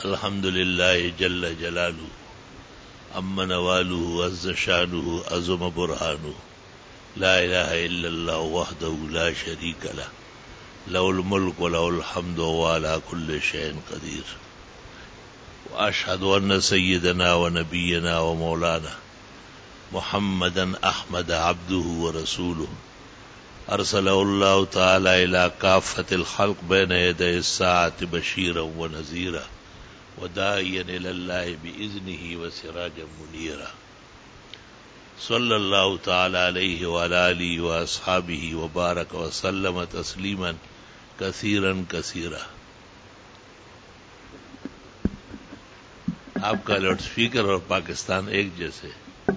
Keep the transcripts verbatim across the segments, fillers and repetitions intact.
الحمد لله جل جلاله أم نواله عز شانه عظم برهانه لا إله إلا الله وحده لا شريك له له الملك وله الحمد وهو على كل شيء قدير وأشهد أن سيدنا ونبينا ومولانا محمدا أحمد عبده ورسوله أرسله الله تعالى إلى كافة الخلق بين يدي الساعة بشيرا ونذيرا وداعيا إلى الله بإذنه وسراجا منيرا صلى الله تعالى عليه وعلى آله وأصحابه وبارك وسلم تسليما كثيرا كثيرا. آپ کا لاؤڈ اسپیکر اور پاکستان ایک جیسے.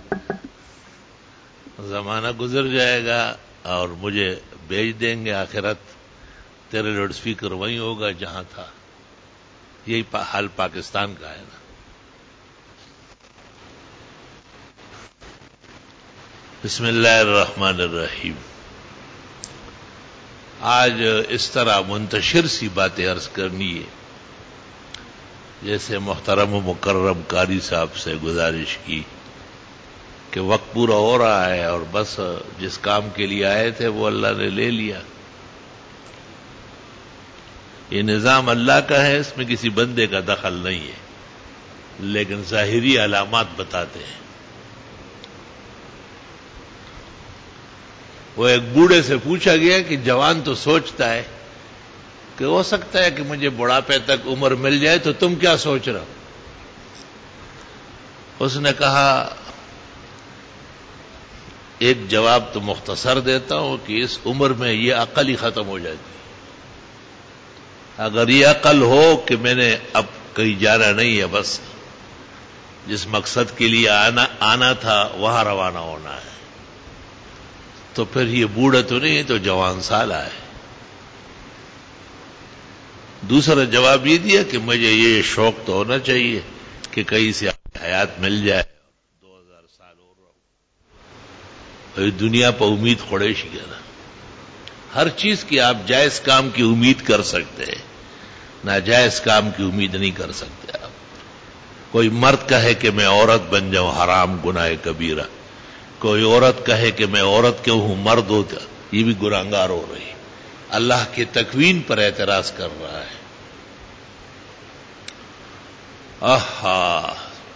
زمانہ گزر جائے گا اور مجھے بھیج دیں گے آخرت، تیرے لاؤڈ اسپیکر وہیں ہوگا جہاں تھا. یہی حال پاکستان کا ہے نا. بسم اللہ الرحمن الرحیم. آج اس طرح منتشر سی باتیں عرض کرنی ہے جیسے محترم و مکرم قاری صاحب سے گزارش کی کہ وقت پورا ہو رہا ہے اور بس جس کام کے لیے آئے تھے وہ اللہ نے لے لیا. یہ نظام اللہ کا ہے، اس میں کسی بندے کا دخل نہیں ہے، لیکن ظاہری علامات بتاتے ہیں. وہ ایک بوڑھے سے پوچھا گیا کہ جوان تو سوچتا ہے کہ ہو سکتا ہے کہ مجھے بڑھاپے تک عمر مل جائے، تو تم کیا سوچ رہے ہو؟ اس نے کہا ایک جواب تو مختصر دیتا ہوں کہ اس عمر میں یہ عقل ہی ختم ہو جاتی. اگر یہ عقل ہو کہ میں نے اب کہیں جانا نہیں ہے، بس جس مقصد کے لیے آنا آنا تھا وہاں روانہ ہونا ہے، تو پھر یہ بوڑھا تو نہیں تو جوان سال ہے. دوسرا جواب یہ دیا کہ مجھے یہ شوق تو ہونا چاہیے کہ کہیں سے حیات مل جائے، دو ہزار سال اور رہو. دنیا پر امید خوڑیش گیا نا. ہر چیز کی آپ جائز کام کی امید کر سکتے ہیں، ناجائز کام کی امید نہیں کر سکتے. آپ کوئی مرد کہے کہ میں عورت بن جاؤں، حرام گناہ کبیرہ. کوئی عورت کہے کہ میں عورت کیوں ہوں مرد ہوتا، یہ بھی گناہگار ہو رہی. اللہ کی تکوین پر اعتراض کر رہا ہے. آہا.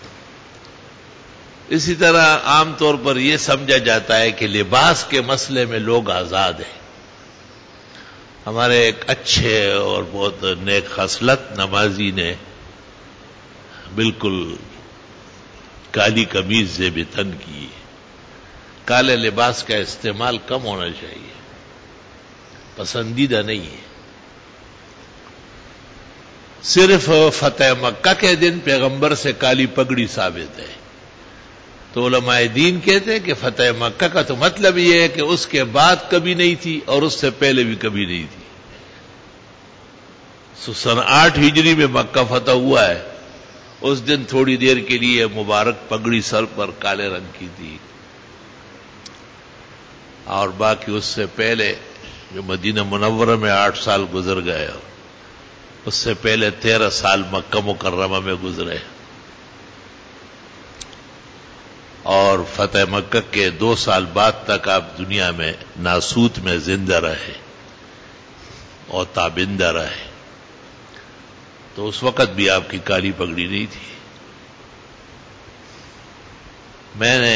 اسی طرح عام طور پر یہ سمجھا جاتا ہے کہ لباس کے مسئلے میں لوگ آزاد ہیں. ہمارے ایک اچھے اور بہت نیک خصلت نمازی نے بالکل کالی قمیض زیب تن کی. کالے لباس کا استعمال کم ہونا چاہیے، پسندیدہ نہیں ہے. صرف فتح مکہ کے دن پیغمبر سے کالی پگڑی ثابت ہے. تو علماء دین کہتے ہیں کہ فتح مکہ کا تو مطلب یہ ہے کہ اس کے بعد کبھی نہیں تھی اور اس سے پہلے بھی کبھی نہیں تھی. سن آٹھ ہجری میں مکہ فتح ہوا ہے، اس دن تھوڑی دیر کے لیے مبارک پگڑی سر پر کالے رنگ کی تھی، اور باقی اس سے پہلے جو مدینہ منورہ میں آٹھ سال گزر گئے، اس سے پہلے تیرہ سال مکہ مکرمہ میں گزرے، اور فتح مکہ کے دو سال بعد تک آپ دنیا میں ناسوت میں زندہ رہے اور تابندہ رہے. تو اس وقت بھی آپ کی کالی پگڑی نہیں تھی. میں نے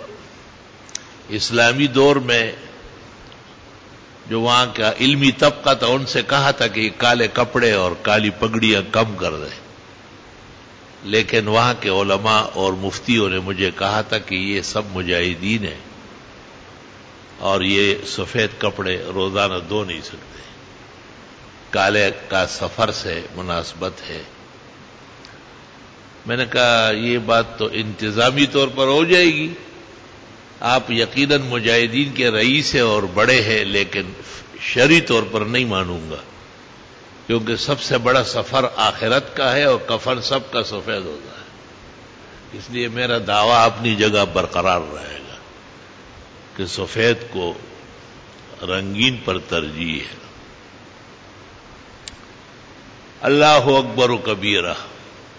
اسلامی دور میں جو وہاں کا علمی طبقہ تھا ان سے کہا تھا کہ کالے کپڑے اور کالی پگڑیاں کم کر دیں، لیکن وہاں کے علماء اور مفتیوں نے مجھے کہا تھا کہ یہ سب مجاہدین ہیں اور یہ سفید کپڑے روزانہ دھو نہیں سکتے، کالے کا سفر سے مناسبت ہے. میں نے کہا یہ بات تو انتظامی طور پر ہو جائے گی، آپ یقیناً مجاہدین کے رئیس ہیں اور بڑے ہیں، لیکن شرعی طور پر نہیں مانوں گا، کیونکہ سب سے بڑا سفر آخرت کا ہے اور کفن سب کا سفید ہوتا ہے. اس لیے میرا دعویٰ اپنی جگہ برقرار رہے گا کہ سفید کو رنگین پر ترجیح ہے. اللہ اکبر و کبیرہ.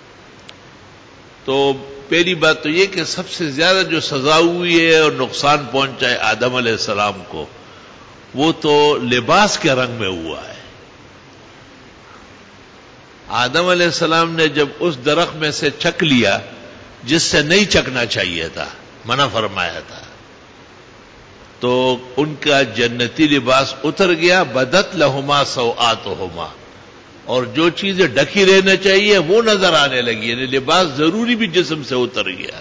تو پہلی بات تو یہ کہ سب سے زیادہ جو سزا ہوئی ہے اور نقصان پہنچا ہے آدم علیہ السلام کو، وہ تو لباس کے رنگ میں ہوا ہے۔ آدم علیہ السلام نے جب اس درخت میں سے چک لیا جس سے نہیں چکنا چاہیے تھا، منع فرمایا تھا، تو ان کا جنتی لباس اتر گیا، بدت لہما سوآتہما، اور جو چیزیں ڈھکی رہنا چاہیے وہ نظر آنے لگی، یعنی لباس ضروری بھی جسم سے اتر گیا۔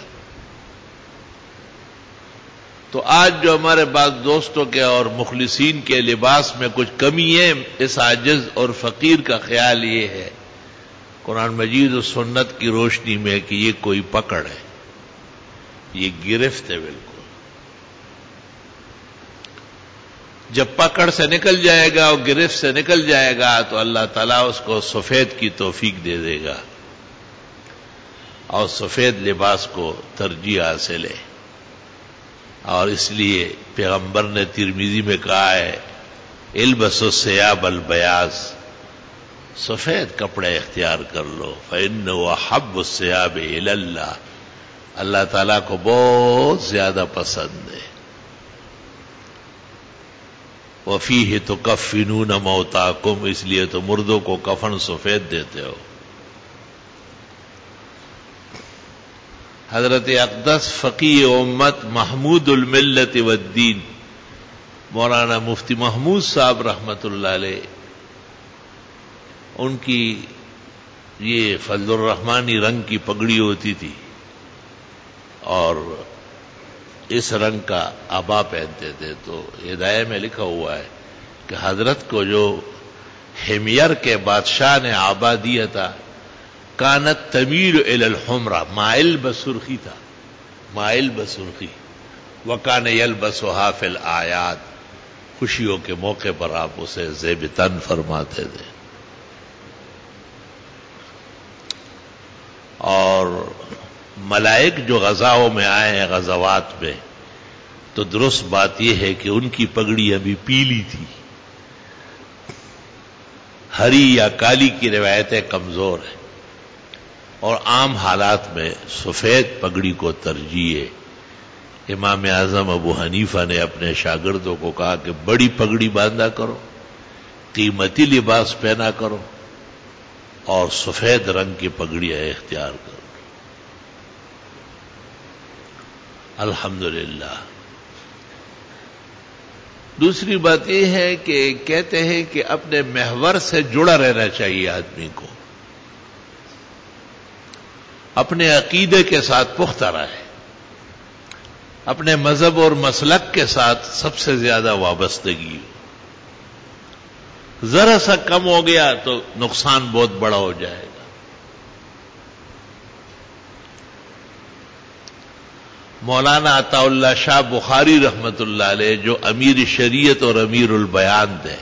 تو آج جو ہمارے بعض دوستوں کے اور مخلصین کے لباس میں کچھ کمی ہے، اس عاجز اور فقیر کا خیال یہ ہے قرآن مجید و سنت کی روشنی میں کہ یہ کوئی پکڑ ہے، یہ گرفت ہے بالکل۔ جب پکڑ سے نکل جائے گا اور گرفت سے نکل جائے گا تو اللہ تعالیٰ اس کو سفید کی توفیق دے دے گا اور سفید لباس کو ترجیح حاصل ہے۔ اور اس لیے پیغمبر نے ترمذی میں کہا ہے البسوا الثياب البياض، سفید کپڑے اختیار کر لو، فإنه أحب الثياب إلى اللہ، اللہ تعالیٰ کو بہت زیادہ پسند ہے۔ وفیہ تکفنون موتاکم، اس لیے تو مردوں کو کفن سفید دیتے ہو۔ حضرت اقدس فقیہ امت محمود الملت والدین مولانا مفتی محمود صاحب رحمت اللہ علیہ، ان کی یہ فضل الرحمانی رنگ کی پگڑی ہوتی تھی اور اس رنگ کا عبا پہنتے تھے، تو ہدایہ میں لکھا ہوا ہے کہ حضرت کو جو حمیر کے بادشاہ نے عبا دیا تھا کانت تمیل الی الحمرہ، مائل بسرخی تھا، مائل بسرخی، وکان یلبسھا فی الاعیاد، خوشیوں کے موقع پر آپ اسے زیب تن فرماتے تھے۔ اور ملائک جو غزاؤں میں آئے ہیں غزوات میں، تو درست بات یہ ہے کہ ان کی پگڑی ابھی پیلی تھی، ہری یا کالی کی روایتیں کمزور ہیں، اور عام حالات میں سفید پگڑی کو ترجیح ہے۔ امام اعظم ابو حنیفہ نے اپنے شاگردوں کو کہا کہ بڑی پگڑی باندھا کرو، قیمتی لباس پہنا کرو، اور سفید رنگ کی پگڑیاں اختیار کرو۔ الحمدللہ۔ دوسری بات یہ ہے کہ کہتے ہیں کہ اپنے محور سے جڑا رہنا چاہیے آدمی کو، اپنے عقیدے کے ساتھ پختہ رہے، اپنے مذہب اور مسلک کے ساتھ سب سے زیادہ وابستگی ہو۔ ذرا سا کم ہو گیا تو نقصان بہت بڑا ہو جائے گا۔ مولانا عطا اللہ شاہ بخاری رحمت اللہ علیہ جو امیر شریعت اور امیر البیان تھے،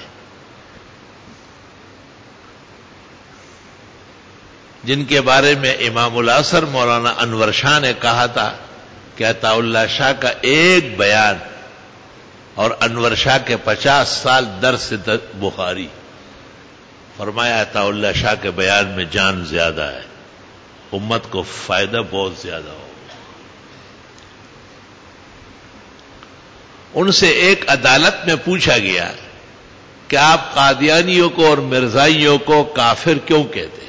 جن کے بارے میں امام العصر مولانا انور شاہ نے کہا تھا کہ عطا اللہ شاہ کا ایک بیان اور انور شاہ کے پچاس سال درس بخاری، فرمایا عطا اللہ شاہ کے بیان میں جان زیادہ ہے، امت کو فائدہ بہت زیادہ ہو۔ ان سے ایک عدالت میں پوچھا گیا کہ آپ قادیانیوں کو اور مرزائیوں کو کافر کیوں کہتے ہیں؟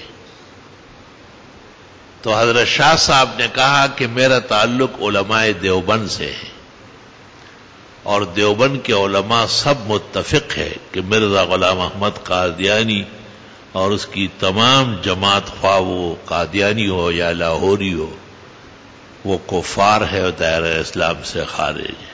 تو حضرت شاہ صاحب نے کہا کہ میرا تعلق علماء دیوبند سے ہے، اور دیوبند کے علماء سب متفق ہے کہ مرزا غلام احمد قادیانی اور اس کی تمام جماعت، خواہ وہ قادیانی ہو یا لاہوری ہو، وہ کفار ہے اور دائرہ اسلام سے خارج ہے۔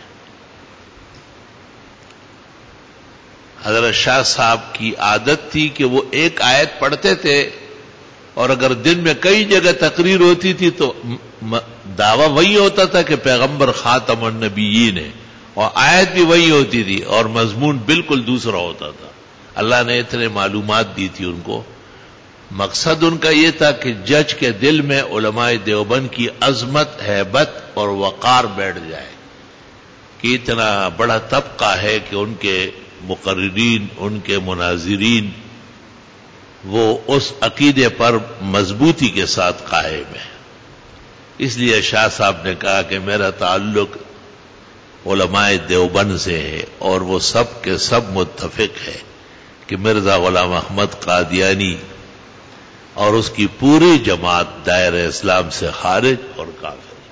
حضرت شاہ صاحب کی عادت تھی کہ وہ ایک آیت پڑھتے تھے، اور اگر دن میں کئی جگہ تقریر ہوتی تھی تو دعویٰ وہی ہوتا تھا کہ پیغمبر خاتم النبیین ہے، اور آیت بھی وہی ہوتی تھی اور مضمون بالکل دوسرا ہوتا تھا۔ اللہ نے اتنے معلومات دی تھی ان کو، مقصد ان کا یہ تھا کہ جج کے دل میں علماء دیوبند کی عظمت، ہیبت اور وقار بیٹھ جائے کہ اتنا بڑا طبقہ ہے کہ ان کے مقررین، ان کے مناظرین، وہ اس عقیدے پر مضبوطی کے ساتھ قائم ہے۔ اس لیے شاہ صاحب نے کہا کہ میرا تعلق علماء دیوبند سے ہے اور وہ سب کے سب متفق ہے کہ مرزا غلام احمد قادیانی اور اس کی پوری جماعت دائرہ اسلام سے خارج اور کافر ہے،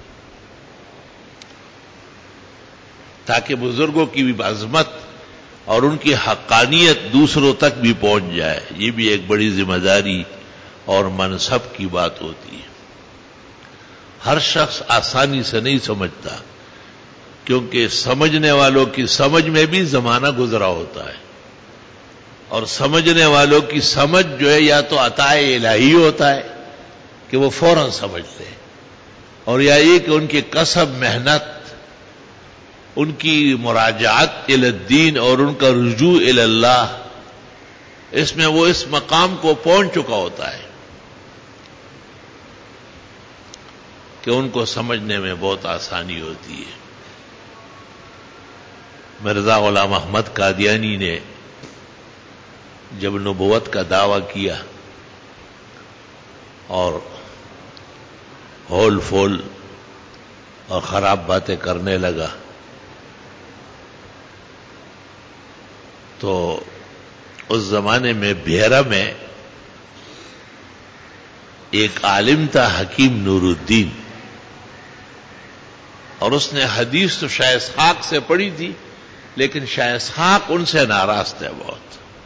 تاکہ بزرگوں کی بھی عظمت اور ان کی حقانیت دوسروں تک بھی پہنچ جائے۔ یہ بھی ایک بڑی ذمہ داری اور منصب کی بات ہوتی ہے۔ ہر شخص آسانی سے نہیں سمجھتا، کیونکہ سمجھنے والوں کی سمجھ میں بھی زمانہ گزرا ہوتا ہے، اور سمجھنے والوں کی سمجھ جو ہے یا تو عطا الہی ہوتا ہے کہ وہ فوراً سمجھتے ہیں، اور یا یہ کہ ان کی کسب محنت، ان کی مراجعت الی الدین اور ان کا رجوع الی اللہ، اس میں وہ اس مقام کو پہنچ چکا ہوتا ہے کہ ان کو سمجھنے میں بہت آسانی ہوتی ہے۔ مرزا غلام احمد قادیانی نے جب نبوت کا دعویٰ کیا اور ہول فول اور خراب باتیں کرنے لگا، تو اس زمانے میں بھیرا میں ایک عالم تھا حکیم نور الدین، اور اس نے حدیث تو شاہ اسحاق سے پڑھی تھی، لیکن شاہ اسحاق ان سے ناراض تھے بہت۔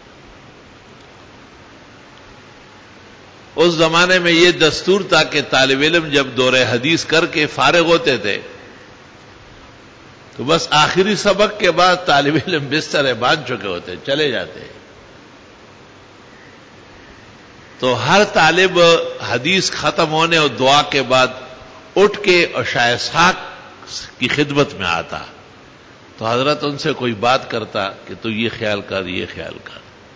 اس زمانے میں یہ دستور تھا کہ طالب علم جب دور حدیث کر کے فارغ ہوتے تھے تو بس آخری سبق کے بعد طالب علم بستر باندھ چکے ہوتے، چلے جاتے۔ تو ہر طالب حدیث ختم ہونے اور دعا کے بعد اٹھ کے اور شاہ اسحاق کی خدمت میں آتا، تو حضرت ان سے کوئی بات کرتا کہ تو یہ خیال کر، یہ خیال کر۔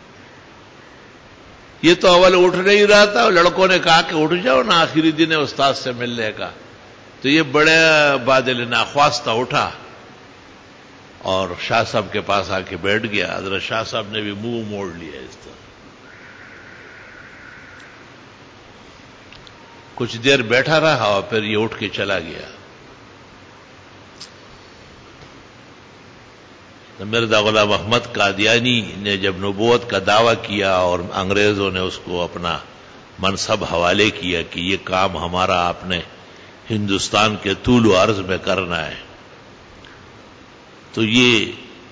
یہ تو اول اٹھ نہیں رہا تھا، اور لڑکوں نے کہا کہ اٹھ جاؤ نا، آخری دن ہے استاد سے ملنے کا۔ تو یہ بڑے بادل ناخواستہ اٹھا اور شاہ صاحب کے پاس آ کے بیٹھ گیا۔ حضرت شاہ صاحب نے بھی منہ موڑ لیا اس طرح۔ کچھ دیر بیٹھا رہا اور پھر یہ اٹھ کے چلا گیا۔ مرزا غلام احمد قادیانی نے جب نبوت کا دعویٰ کیا اور انگریزوں نے اس کو اپنا منصب حوالے کیا کہ یہ کام ہمارا آپ نے ہندوستان کے طول و عرض میں کرنا ہے، تو یہ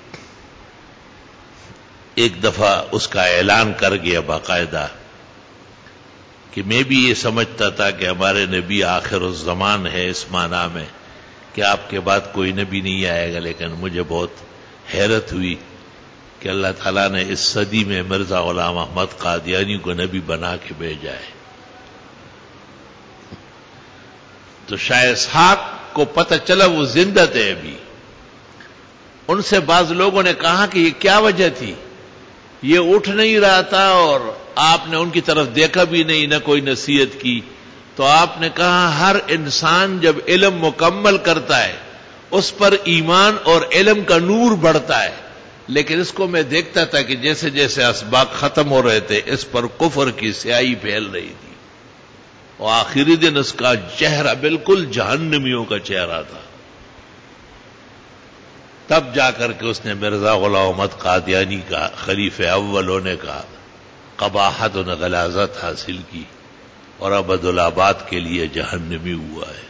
ایک دفعہ اس کا اعلان کر گیا باقاعدہ کہ میں بھی یہ سمجھتا تھا کہ ہمارے نبی آخر الزمان ہے اس معنی میں کہ آپ کے بعد کوئی نبی نہیں آئے گا، لیکن مجھے بہت حیرت ہوئی کہ اللہ تعالیٰ نے اس صدی میں مرزا غلام احمد قادیانی کو نبی بنا کے بھیجا ہے۔ تو شاہ اسحاق کو پتہ چلا وہ زندہ تھے ابھی۔ ان سے بعض لوگوں نے کہا کہ یہ کیا وجہ تھی، یہ اٹھ نہیں رہا تھا اور آپ نے ان کی طرف دیکھا بھی نہیں، نہ کوئی نصیحت کی۔ تو آپ نے کہا ہر انسان جب علم مکمل کرتا ہے اس پر ایمان اور علم کا نور بڑھتا ہے، لیکن اس کو میں دیکھتا تھا کہ جیسے جیسے اسباق ختم ہو رہے تھے اس پر کفر کی سیاہی پھیل رہی تھی، اور آخری دن اس کا چہرہ بالکل جہنمیوں کا چہرہ تھا۔ تب جا کر کے اس نے مرزا غلام احمد قادیانی کا خلیفہ اول ہونے کا قباحت و غلاظت حاصل کی، اور ابدالآباد کے لیے جہنمی ہوا ہے۔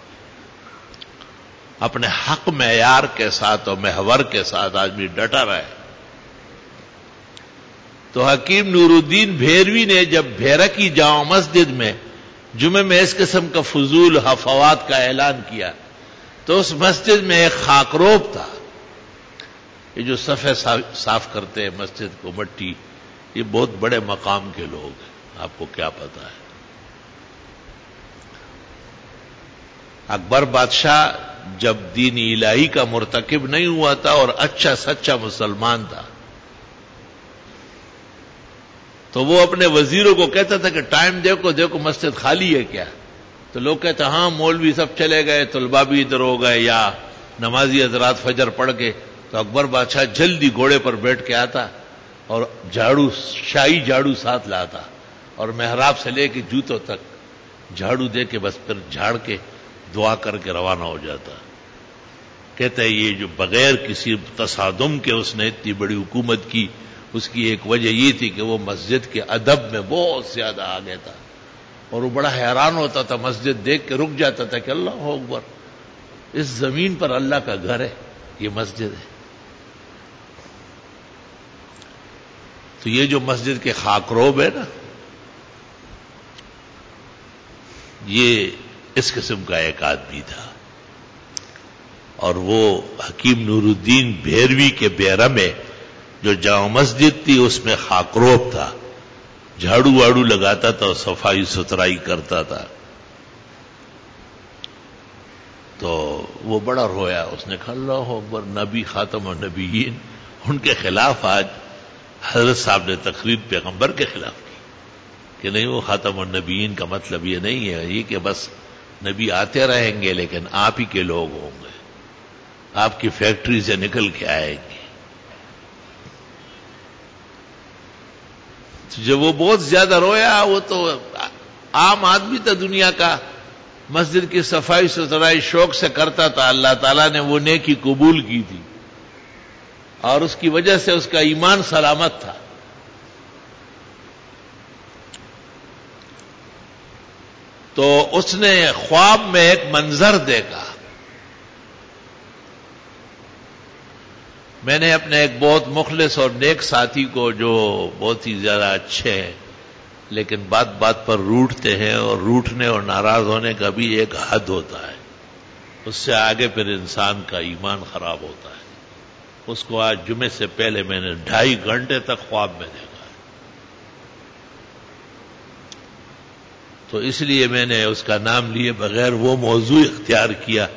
اپنے حق معیار کے ساتھ اور محور کے ساتھ آدمی ڈٹا رہا ہے۔ تو حکیم نور الدین بھیروی نے جب بھیرا کی جامع مسجد میں جمعے میں اس قسم کا فضول حفوات کا اعلان کیا، تو اس مسجد میں ایک خاکروب تھا، یہ جو صفحے صاف کرتے ہیں مسجد کو، مٹی، یہ بہت بڑے مقام کے لوگ ہیں، آپ کو کیا پتا ہے۔ اکبر بادشاہ جب دین الہی کا مرتکب نہیں ہوا تھا اور اچھا سچا مسلمان تھا، تو وہ اپنے وزیروں کو کہتا تھا کہ ٹائم دیکھو دیکھو مسجد خالی ہے کیا؟ تو لوگ کہتے ہاں مولوی سب چلے گئے، طلباء بھی ادھر ہو گئے، یا نمازی حضرات فجر پڑھ کے۔ تو اکبر بادشاہ جلدی گھوڑے پر بیٹھ کے آتا اور جھاڑو، شاہی جھاڑو ساتھ لاتا، اور محراب سے لے کے جوتوں تک جھاڑو دے کے بس پھر جھاڑ کے دعا کر کے روانہ ہو جاتا. کہتا ہے یہ جو بغیر کسی تصادم کے اس نے اتنی بڑی حکومت کی، اس کی ایک وجہ یہ تھی کہ وہ مسجد کے ادب میں بہت زیادہ آگے تھا، اور وہ بڑا حیران ہوتا تھا، مسجد دیکھ کے رک جاتا تھا کہ اللہ اکبر، اس زمین پر اللہ کا گھر ہے، یہ مسجد ہے. تو یہ جو مسجد کے خاکروب ہے نا، یہ اس قسم کا ایک آدمی تھا. اور وہ حکیم نور الدین بھیروی کے بیرہ میں جو جامع مسجد تھی اس میں خاکروب تھا، جھاڑو واڑو لگاتا تھا اور صفائی ستھرائی کرتا تھا. تو وہ بڑا رویا، اس نے کہا اللہ اکبر، نبی خاتم النبیین، ان کے خلاف آج حضرت صاحب نے تقریر پیغمبر کے خلاف کی کہ نہیں، وہ خاتم النبیین کا مطلب یہ نہیں ہے یہ کہ بس نبی آتے رہیں گے لیکن آپ ہی کے لوگ ہوں گے، آپ کی فیکٹری سے نکل کے آئیں گے. جب وہ بہت زیادہ رویا، وہ تو عام آدمی تھا دنیا کا، مسجد کی صفائی ستھرائی شوق سے کرتا تھا، اللہ تعالیٰ نے وہ نیکی قبول کی تھی اور اس کی وجہ سے اس کا ایمان سلامت تھا. تو اس نے خواب میں ایک منظر دیکھا. میں نے اپنے ایک بہت مخلص اور نیک ساتھی کو، جو بہت ہی زیادہ اچھے ہیں لیکن بات بات پر روٹھتے ہیں، اور روٹھنے اور ناراض ہونے کا بھی ایک حد ہوتا ہے، اس سے آگے پھر انسان کا ایمان خراب ہوتا ہے. اس کو آج جمعے سے پہلے میں نے ڈھائی گھنٹے تک خواب میں دیکھا ہے. تو اس لیے میں نے اس کا نام لیے بغیر وہ موضوع اختیار کیا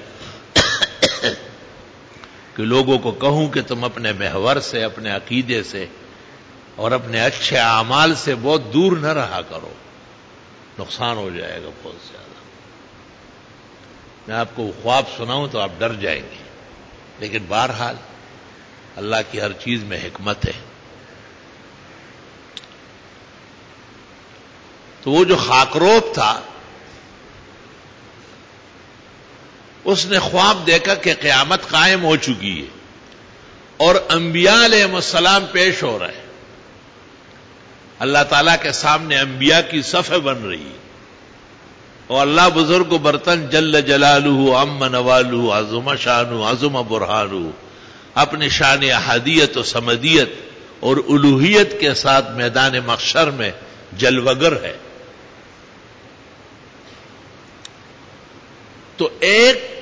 کہ لوگوں کو کہوں کہ تم اپنے محور سے، اپنے عقیدے سے اور اپنے اچھے اعمال سے بہت دور نہ رہا کرو، نقصان ہو جائے گا بہت زیادہ. میں آپ کو خواب سناؤں تو آپ ڈر جائیں گے، لیکن بہرحال اللہ کی ہر چیز میں حکمت ہے. تو وہ جو خاکروب تھا، اس نے خواب دیکھا کہ قیامت قائم ہو چکی ہے اور انبیاء علیہ السلام پیش ہو رہے ہیں. اللہ تعالیٰ کے سامنے انبیاء کی صفیں بن رہی ہے، اور اللہ بزرگ و برتن جل جلالہ عم نوالہ عظم شانہ عظم برہانہ اپنی شان احدیت و صمدیت اور الوہیت کے ساتھ میدان محشر میں جلوگر ہے. تو ایک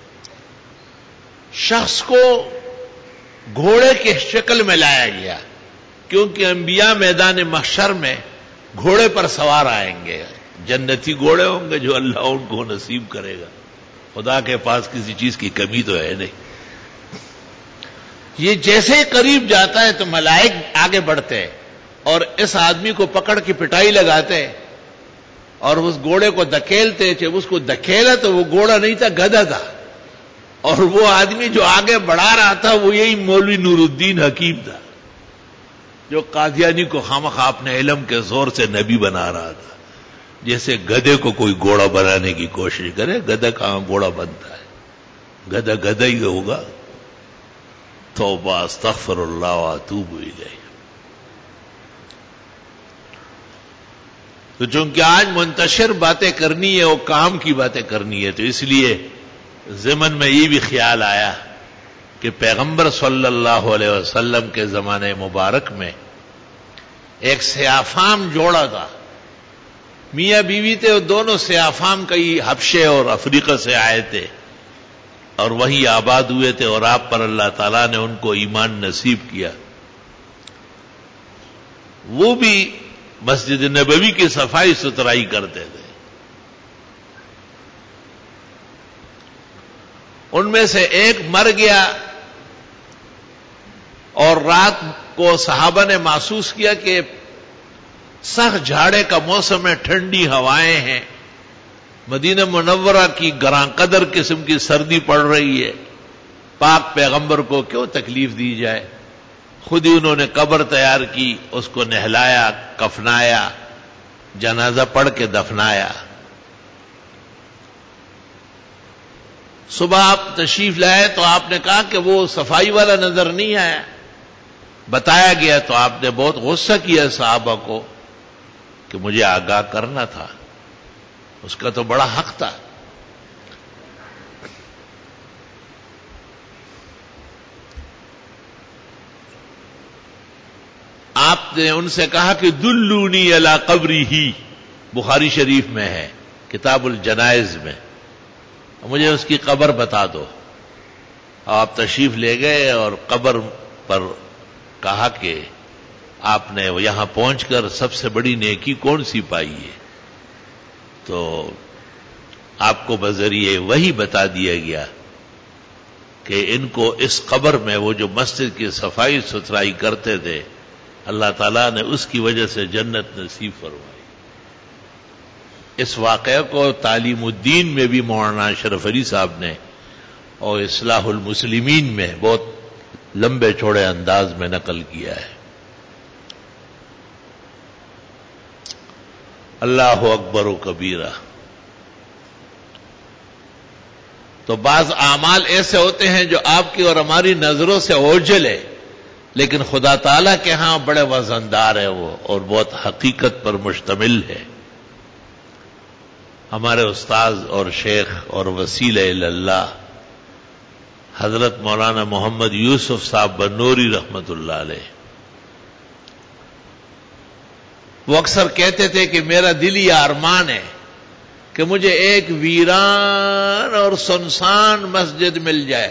شخص کو گھوڑے کی شکل میں لایا گیا، کیونکہ انبیاء میدان محشر میں گھوڑے پر سوار آئیں گے، جنتی گھوڑے ہوں گے جو اللہ ان کو نصیب کرے گا. خدا کے پاس کسی چیز کی کمی تو ہے نہیں. یہ جیسے ہی قریب جاتا ہے تو ملائک آگے بڑھتے ہیں اور اس آدمی کو پکڑ کے پٹائی لگاتے ہیں اور اس گھوڑے کو دھکیلتے. جب اس کو دھکیلا تو وہ گھوڑا نہیں تھا، گدھا تھا، اور وہ آدمی جو آگے بڑھا رہا تھا وہ یہی مولوی نور الدین حکیم تھا، جو قادیانی کو خامخواہ اپنے علم کے زور سے نبی بنا رہا تھا. جیسے گدھے کو کوئی گھوڑا بنانے کی کوشش کرے، گدھا کہاں گھوڑا بنتا ہے، گدھا گدھا ہی ہوگا. توبہ استغفر اللہ واتوب الیہ. تو چونکہ آج منتشر باتیں کرنی ہے اور کام کی باتیں کرنی ہے، تو اس لیے ضمن میں یہ بھی خیال آیا کہ پیغمبر صلی اللہ علیہ وسلم کے زمانے مبارک میں ایک سیافام جوڑا تھا، میاں بیوی تھے، اور دونوں سیافام کئی حبشے اور افریقہ سے آئے تھے اور وہیں آباد ہوئے تھے، اور آپ پر اللہ تعالیٰ نے ان کو ایمان نصیب کیا. وہ بھی مسجد نبوی کی صفائی ستھرائی کرتے تھے. ان میں سے ایک مر گیا، اور رات کو صحابہ نے محسوس کیا کہ سخت جھاڑے کا موسم ہے، ٹھنڈی ہوائیں ہیں، مدینہ منورہ کی گراں قدر قسم کی سردی پڑ رہی ہے، پاک پیغمبر کو کیوں تکلیف دی جائے. خود ہی انہوں نے قبر تیار کی، اس کو نہلایا، کفنایا، جنازہ پڑھ کے دفنایا. صبح آپ تشریف لائے تو آپ نے کہا کہ وہ صفائی والا نظر نہیں آیا. بتایا گیا تو آپ نے بہت غصہ کیا صحابہ کو کہ مجھے آگاہ کرنا تھا. اس کا تو بڑا حق تھا. آپ نے ان سے کہا کہ دلونی علی قبری ہی، بخاری شریف میں ہے کتاب الجنائز میں، مجھے اس کی قبر بتا دو. آپ تشریف لے گئے اور قبر پر کہا کہ آپ نے یہاں پہنچ کر سب سے بڑی نیکی کون سی پائی ہے؟ تو آپ کو بذریعے وہی بتا دیا گیا کہ ان کو اس قبر میں وہ جو مسجد کی صفائی ستھرائی کرتے تھے اللہ تعالیٰ نے اس کی وجہ سے جنت نصیب فرمائی. اس واقعہ کو تعلیم الدین میں بھی مولانا اشرف علی صاحب نے اور اصلاح المسلمین میں بہت لمبے چوڑے انداز میں نقل کیا ہے. اللہ اکبر و کبیرہ. تو بعض اعمال ایسے ہوتے ہیں جو آپ کی اور ہماری نظروں سے اوجھل ہے، لیکن خدا تعالیٰ کے ہاں بڑے وزندار ہے وہ، اور بہت حقیقت پر مشتمل ہے. ہمارے استاذ اور شیخ اور وسیلہ اللہ حضرت مولانا محمد یوسف صاحب بنوری رحمت اللہ علیہ، وہ اکثر کہتے تھے کہ میرا دلی ارمان ہے کہ مجھے ایک ویران اور سنسان مسجد مل جائے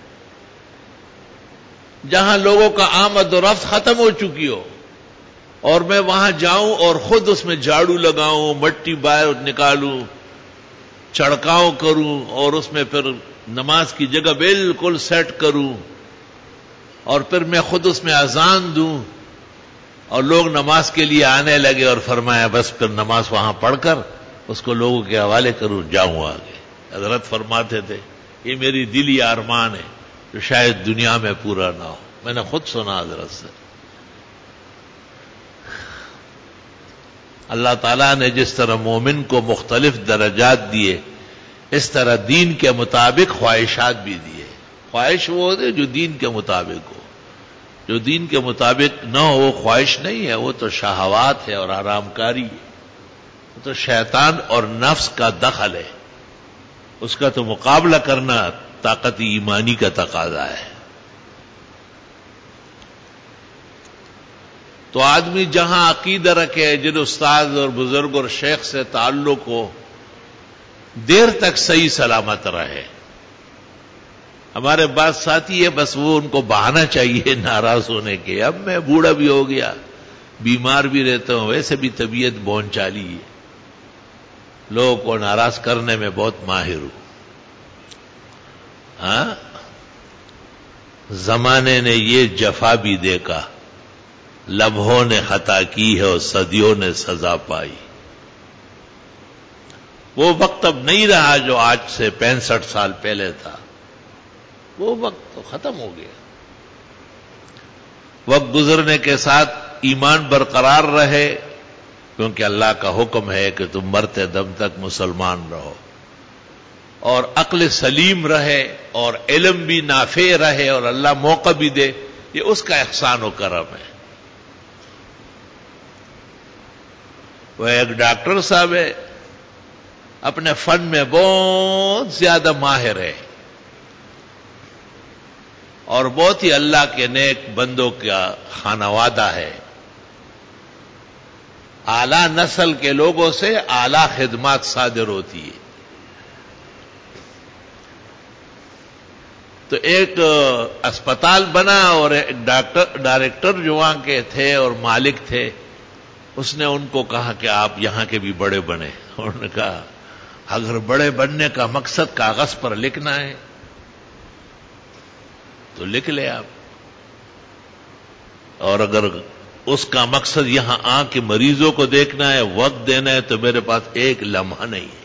جہاں لوگوں کا آمد و رفت ختم ہو چکی ہو، اور میں وہاں جاؤں اور خود اس میں جھاڑو لگاؤں، مٹی باہر نکالوں، چڑکاؤں کروں، اور اس میں پھر نماز کی جگہ بالکل سیٹ کروں، اور پھر میں خود اس میں اذان دوں اور لوگ نماز کے لیے آنے لگے، اور فرمایا بس پھر نماز وہاں پڑھ کر اس کو لوگوں کے حوالے کروں، جاؤں آگے. حضرت فرماتے تھے یہ میری دلی ارمان ہے جو شاید دنیا میں پورا نہ ہو. میں نے خود سنا حضرت سے. اللہ تعالیٰ نے جس طرح مومن کو مختلف درجات دیے، اس طرح دین کے مطابق خواہشات بھی دیے. خواہش وہ ہوتی ہے جو دین کے مطابق ہو، جو دین کے مطابق نہ ہو وہ خواہش نہیں ہے، وہ تو شہوات ہے اور حرام کاری ہے، وہ تو شیطان اور نفس کا دخل ہے. اس کا تو مقابلہ کرنا طاقت ایمانی کا تقاضا ہے. تو آدمی جہاں عقیدہ رکھے، جن استاد اور بزرگ اور شیخ سے تعلق ہو، دیر تک صحیح سلامت رہے. ہمارے بعض ساتھی ہے بس وہ ان کو بہانا چاہیے ناراض ہونے کے. اب میں بوڑھا بھی ہو گیا، بیمار بھی رہتا ہوں، ویسے بھی طبیعت بون چالی ہے، لوگوں کو ناراض کرنے میں بہت ماہر ہوں. ہاں، زمانے نے یہ جفا بھی دیکھا، لمحوں نے خطا کی ہے اور صدیوں نے سزا پائی. وہ وقت اب نہیں رہا جو آج سے پینسٹھ سال پہلے تھا. وہ وقت تو ختم ہو گیا. وقت گزرنے کے ساتھ ایمان برقرار رہے، کیونکہ اللہ کا حکم ہے کہ تم مرتے دم تک مسلمان رہو، اور عقل سلیم رہے، اور علم بھی نافع رہے، اور اللہ موقع بھی دے. یہ اس کا احسان و کرم ہے. وہ ایک ڈاکٹر صاحب ہے، اپنے فن میں بہت زیادہ ماہر ہے، اور بہت ہی اللہ کے نیک بندوں کا خانوادہ ہے. اعلی نسل کے لوگوں سے اعلی خدمات صادر ہوتی ہے. تو ایک اسپتال بنا، اور ایک ڈاکٹر ڈائریکٹر جو وہاں کے تھے اور مالک تھے، اس نے ان کو کہا کہ آپ یہاں کے بھی بڑے بنے. انہوں نے کہا اگر بڑے بننے کا مقصد کاغذ پر لکھنا ہے تو لکھ لے آپ، اور اگر اس کا مقصد یہاں آ کے مریضوں کو دیکھنا ہے، وقت دینا ہے، تو میرے پاس ایک لمحہ نہیں ہے.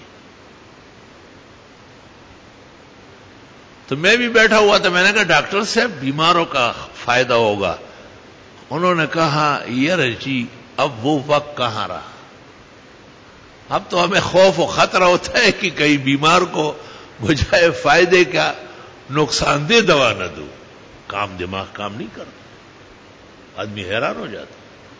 تو میں بھی بیٹھا ہوا تھا، میں نے کہا ڈاکٹر صاحب بیماروں کا فائدہ ہوگا. انہوں نے کہا یار جی اب وہ وقت کہاں رہا. اب تو ہمیں خوف و خطرہ ہوتا ہے کہ کہیں بیمار کو بجائے فائدے کا نقصان دہ دوا نہ دو. کام دماغ کام نہیں کرتا، آدمی حیران ہو جاتا.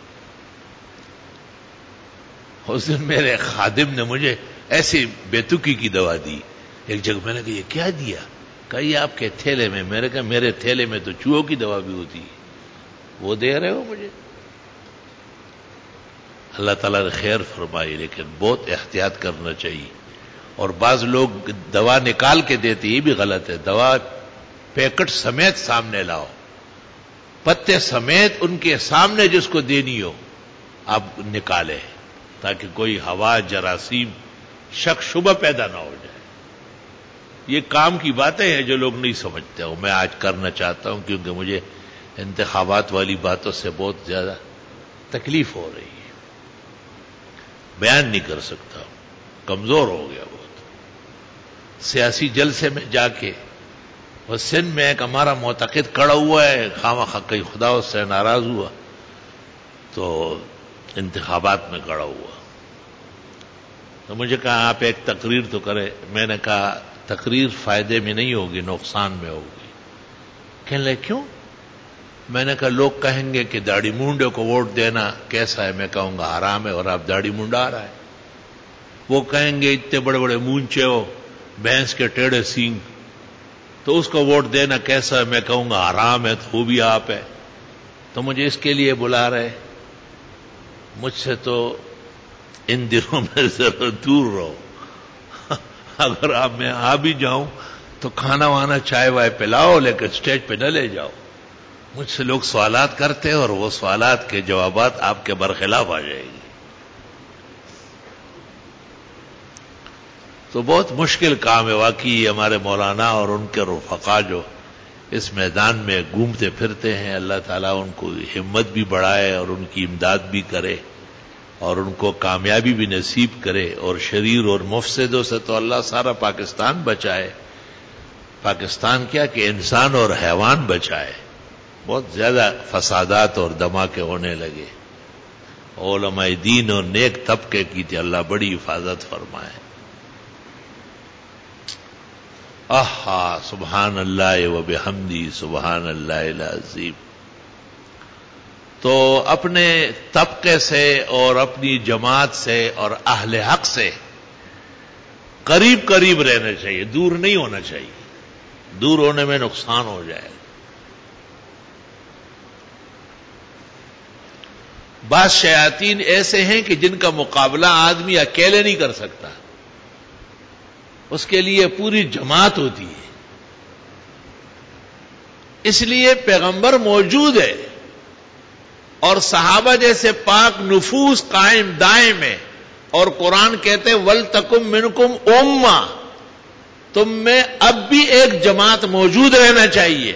اس دن میرے خادم نے مجھے ایسی بیتوکی کی دوا دی. ایک جگہ میں نے کہا یہ کیا دیا؟ کہا یہ آپ کے تھیلے میں. میں نے کہا میرے تھیلے میں تو چوہوں کی دوا بھی ہوتی ہے، وہ دے رہے ہو مجھے؟ اللہ تعالیٰ نے خیر فرمائی، لیکن بہت احتیاط کرنا چاہیے. اور بعض لوگ دوا نکال کے دیتے، یہ بھی غلط ہے. دوا پیکٹ سمیت سامنے لاؤ، پتے سمیت ان کے سامنے جس کو دینی ہو آپ نکالیں، تاکہ کوئی ہوا، جراثیم، شک شبہ پیدا نہ ہو جائے. یہ کام کی باتیں ہیں جو لوگ نہیں سمجھتے ہو. میں آج کرنا چاہتا ہوں کیونکہ مجھے انتخابات والی باتوں سے بہت زیادہ تکلیف ہو رہی ہے، بیان نہیں کر سکتا ہوں، کمزور ہو گیا بہت. سیاسی جلسے میں جا کے وہ سندھ میں ایک ہمارا معتقد کڑا ہوا ہے، خواہ کئی خدا اس سے ناراض ہوا تو انتخابات میں کڑا ہوا. تو مجھے کہا آپ ایک تقریر تو کرے. میں نے کہا تقریر فائدے میں نہیں ہوگی، نقصان میں ہوگی. کہنے لگے کیوں؟ میں نے کہا لوگ کہیں گے کہ داڑھی مونڈے کو ووٹ دینا کیسا ہے. میں کہوں گا حرام ہے، اور آپ داڑھی مونڈا رہا ہے. وہ کہیں گے اتنے بڑے بڑے مونچے ہو، بھینس کے ٹیڑھے سینگ، تو اس کو ووٹ دینا کیسا ہے. میں کہوں گا حرام ہے، تو وہ بھی آپ ہے. تو مجھے اس کے لیے بلا رہے. مجھ سے تو ان دنوں میں ذرا دور رہو. اگر آپ میں آ بھی جاؤں تو کھانا وانا چائے وائے پلاؤ، لیکن اسٹیج پہ نہ لے جاؤ. مجھ سے لوگ سوالات کرتے ہیں اور وہ سوالات کے جوابات آپ کے برخلاف آ جائیں گے. تو بہت مشکل کام ہے واقعی. ہمارے مولانا اور ان کے رفقا جو اس میدان میں گھومتے پھرتے ہیں، اللہ تعالیٰ ان کو ہمت بھی بڑھائے اور ان کی امداد بھی کرے اور ان کو کامیابی بھی نصیب کرے. اور شریر اور مفسدوں سے تو اللہ سارا پاکستان بچائے. پاکستان کیا کہ انسان اور حیوان بچائے. بہت زیادہ فسادات اور دھماکے ہونے لگے. علماء دین اور نیک طبقے کی تھی، اللہ بڑی حفاظت فرمائے. آہا سبحان اللہ و بحمدی سبحان اللہ العظیم. تو اپنے طبقے سے اور اپنی جماعت سے اور اہل حق سے قریب قریب رہنا چاہیے، دور نہیں ہونا چاہیے. دور ہونے میں نقصان ہو جائے. بعض شیاطین ایسے ہیں کہ جن کا مقابلہ آدمی اکیلے نہیں کر سکتا، اس کے لیے پوری جماعت ہوتی ہے. اس لیے پیغمبر موجود ہے اور صحابہ جیسے پاک نفوس قائم دائم ہے. اور قرآن کہتے ہیں وَلْتَكُمْ مِنْكُمْ أُمَّةٌ، تم میں اب بھی ایک جماعت موجود رہنا چاہیے.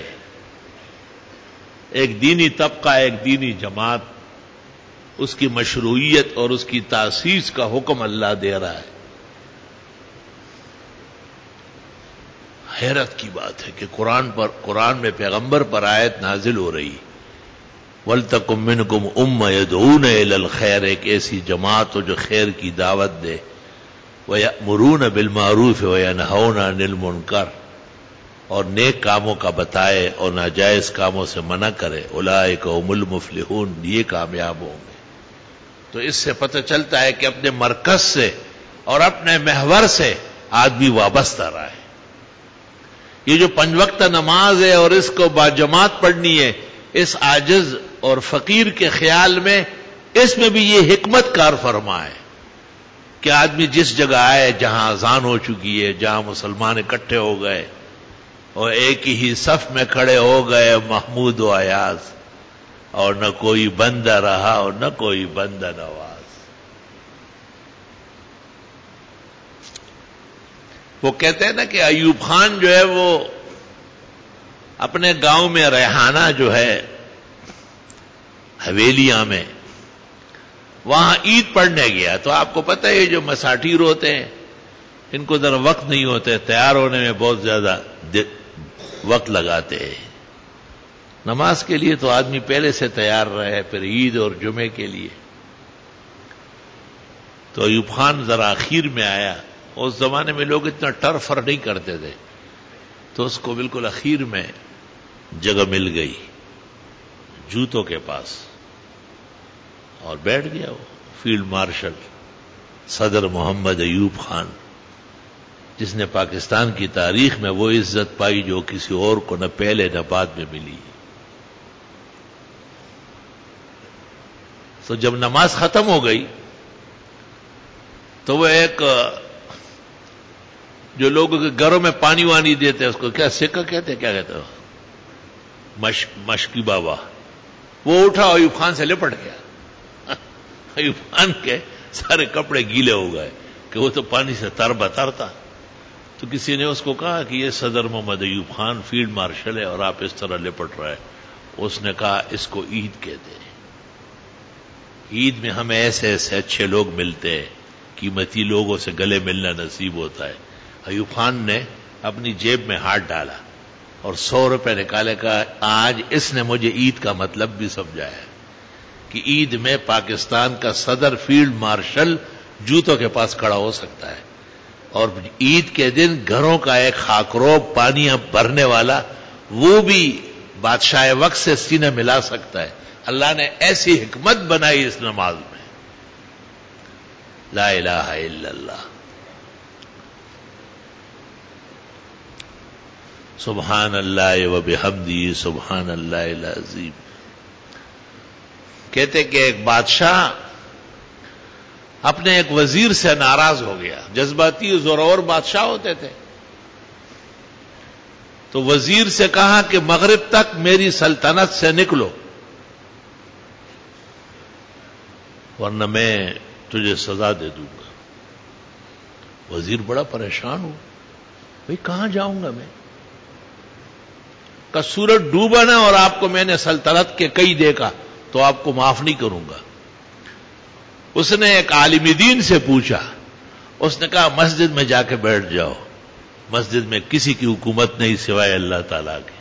ایک دینی طبقہ، ایک دینی جماعت، اس کی مشروعیت اور اس کی تاسیس کا حکم اللہ دے رہا ہے. حیرت کی بات ہے کہ قرآن پر قرآن میں پیغمبر پر آیت نازل ہو رہی. وَلْتَكُمْ مِنْكُمْ أُمَّةٌ يَدْعُونَ إِلَى الْخَيْرِ، ایک ایسی جماعت ہو جو خیر کی دعوت دے. وَيَأْمُرُونَ بِالْمَعْرُوفِ وَيَنْهَوْنَ عَنِ الْمُنْكَرِ، اور نیک کاموں کا بتائے اور ناجائز کاموں سے منع کرے. اولئک هم المفلحون، یہ کامیاب ہوں گے. تو اس سے پتہ چلتا ہے کہ اپنے مرکز سے اور اپنے محور سے آدمی وابستہ رہا ہے. یہ جو پنج وقت نماز ہے اور اس کو باجماعت پڑھنی ہے، اس عاجز اور فقیر کے خیال میں اس میں بھی یہ حکمت کار فرما ہے کہ آدمی جس جگہ آئے جہاں اذان ہو چکی ہے، جہاں مسلمان اکٹھے ہو گئے اور ایک ہی صف میں کھڑے ہو گئے محمود و ایاز، اور نہ کوئی بندہ رہا اور نہ کوئی بندہ نواز. وہ کہتے ہیں نا کہ ایوب خان جو ہے وہ اپنے گاؤں میں ریحانہ جو ہے حویلیاں میں، وہاں عید پڑھنے گیا. تو آپ کو پتہ ہے یہ جو مساٹیر ہوتے ہیں ان کو ذرا وقت نہیں ہوتے، تیار ہونے میں بہت زیادہ وقت لگاتے ہیں. نماز کے لیے تو آدمی پہلے سے تیار رہے، پھر عید اور جمعے کے لیے. تو ایوب خان ذرا اخیر میں آیا. اس زمانے میں لوگ اتنا ٹر فر نہیں کرتے تھے، تو اس کو بالکل اخیر میں جگہ مل گئی جوتوں کے پاس، اور بیٹھ گیا وہ فیلڈ مارشل صدر محمد ایوب خان، جس نے پاکستان کی تاریخ میں وہ عزت پائی جو کسی اور کو نہ پہلے نہ بعد میں ملی۔ تو جب نماز ختم ہو گئی تو وہ ایک جو لوگوں کے گھروں میں پانی وانی دیتے ہیں، اس کو کیا سکہ کہتے ہیں، کیا کہتے ہیں، مشک مشکی بابا، وہ اٹھا ایوب خان سے لپٹ گیا۔ ایوب خان کے سارے کپڑے گیلے ہو گئے کہ وہ تو پانی سے تر بتر تھا۔ تو کسی نے اس کو کہا کہ یہ صدر محمد ایوب خان فیلڈ مارشل ہے اور آپ اس طرح لپٹ رہے۔ اس نے کہا اس کو عید کہتے ہیں، عید میں ہمیں ایسے ایسے اچھے لوگ ملتے ہیں، قیمتی لوگوں سے گلے ملنا نصیب ہوتا ہے۔ ایوب خان نے اپنی جیب میں ہاتھ ڈالا اور سو روپے نکالے، کہا آج اس نے مجھے عید کا مطلب بھی سمجھایا کہ عید میں پاکستان کا صدر فیلڈ مارشل جوتوں کے پاس کھڑا ہو سکتا ہے، اور عید کے دن گھروں کا ایک خاکروب پانی بھرنے والا وہ بھی بادشاہ وقت سے سینہ ملا سکتا ہے۔ اللہ نے ایسی حکمت بنائی اس نماز میں، لا الہ الا اللہ، سبحان اللہ و بحمدہ سبحان اللہ العظیم۔ کہتے کہ ایک بادشاہ اپنے ایک وزیر سے ناراض ہو گیا، جذباتی زورور بادشاہ ہوتے تھے، تو وزیر سے کہا کہ مغرب تک میری سلطنت سے نکلو ورنہ میں تجھے سزا دے دوں گا۔ وزیر بڑا پریشان ہو، بھئی کہاں جاؤں گا میں، کہ سورج ڈوبا نا اور آپ کو میں نے سلطنت کے کئی دیکھا تو آپ کو معاف نہیں کروں گا۔ اس نے ایک عالم دین سے پوچھا، اس نے کہا مسجد میں جا کے بیٹھ جاؤ، مسجد میں کسی کی حکومت نہیں سوائے اللہ تعالی کی۔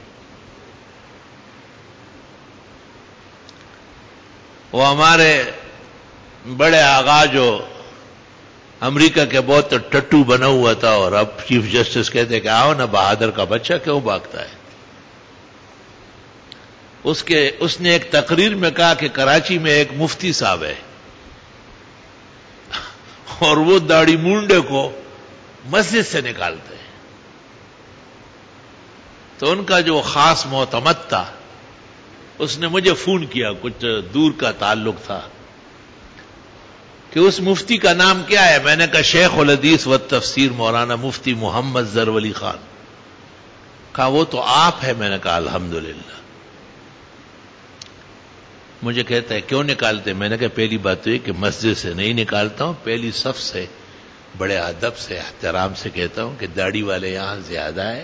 وہ ہمارے بڑے آغا جو امریکہ کے بہت ٹٹو بنا ہوا تھا اور اب چیف جسٹس کہتے کہ آؤ نا بہادر کا بچہ کیوں بھاگتا ہے، اس کے اس نے ایک تقریر میں کہا کہ کراچی میں ایک مفتی صاحب ہے اور وہ داڑھی مونڈے کو مسجد سے نکالتے ہیں، تو ان کا جو خاص معتمد تھا اس نے مجھے فون کیا، کچھ دور کا تعلق تھا، کہ اس مفتی کا نام کیا ہے؟ میں نے کہا شیخ الحدیث و تفسیر مولانا مفتی محمد زرولی خان۔ کہا وہ تو آپ ہے؟ میں نے کہا الحمدللہ۔ مجھے کہتا ہے کیوں نکالتے؟ میں نے کہا پہلی بات تو یہ کہ مسجد سے نہیں نکالتا ہوں، پہلی صف سے بڑے ادب سے احترام سے کہتا ہوں کہ داڑھی والے یہاں زیادہ ہے،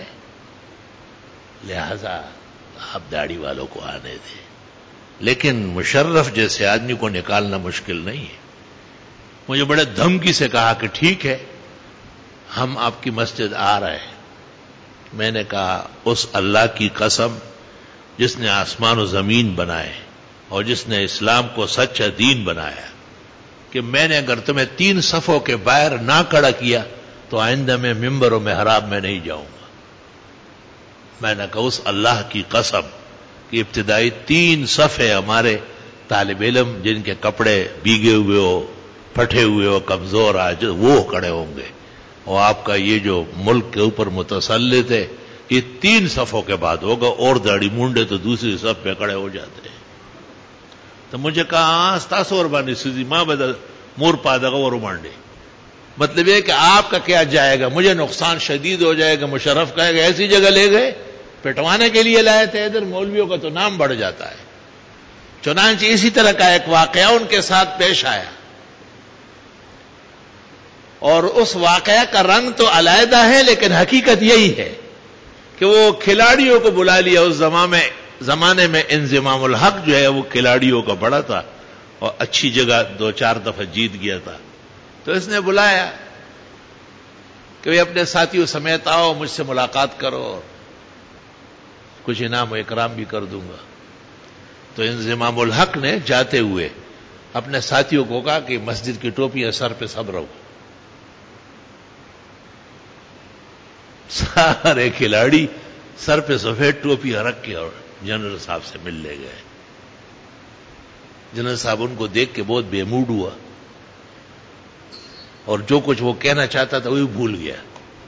لہذا آپ داڑھی والوں کو آنے دیں، لیکن مشرف جیسے آدمی کو نکالنا مشکل نہیں ہے۔ مجھے بڑے دھمکی سے کہا کہ ٹھیک ہے ہم آپ کی مسجد آ رہے ہیں۔ میں نے کہا اس اللہ کی قسم جس نے آسمان و زمین بنائے اور جس نے اسلام کو سچا دین بنایا، کہ میں نے اگر تمہیں تین صفوں کے باہر نہ کھڑا کیا تو آئندہ میں ممبر و محراب میں نہیں جاؤں گا۔ میں نے کہا اس اللہ کی قسم کہ ابتدائی تین صفحے ہمارے طالب علم جن کے کپڑے بھیگے ہوئے ہو، پھٹے ہوئے ہو، کمزور آج وہ کھڑے ہوں گے، اور آپ کا یہ جو ملک کے اوپر متسلط ہے یہ تین صفوں کے بعد ہوگا، اور داڑھی مونڈے تو دوسری صف پہ کھڑے ہو جاتے ہیں۔ تو مجھے کہا ستاسو اور بانی سوزی ماں بدل مور پادگا اور مانڈے، مطلب یہ کہ آپ کا کیا جائے گا، مجھے نقصان شدید ہو جائے گا۔ مشرف کہے گا ایسی جگہ لے گئے پٹوانے کے لیے لائے تھے، ادھر مولویوں کا تو نام بڑھ جاتا ہے۔ چنانچہ اسی طرح کا ایک واقعہ ان کے ساتھ پیش آیا، اور اس واقعہ کا رنگ تو علیحدہ ہے لیکن حقیقت یہی ہے کہ وہ کھلاڑیوں کو بلا لیا۔ اس زمانے میں زمانے میں انضمام الحق جو ہے وہ کھلاڑیوں کا بڑا تھا اور اچھی جگہ دو چار دفعہ جیت گیا تھا، تو اس نے بلایا کہ وہ اپنے ساتھیوں سمیت آؤ، مجھ سے ملاقات کرو، کچھ انعام و اکرام بھی کر دوں گا۔ تو انضمام الحق نے جاتے ہوئے اپنے ساتھیوں کو کہا کہ مسجد کی ٹوپیاں سر پہ سب رہو۔ سارے کھلاڑی سر پہ سفید ٹوپی رکھ کے اور جنرل صاحب سے ملنے گئے. جنرل صاحب ان کو دیکھ کے بہت بے موڈ ہوا اور جو کچھ وہ کہنا چاہتا تھا وہی بھول گیا.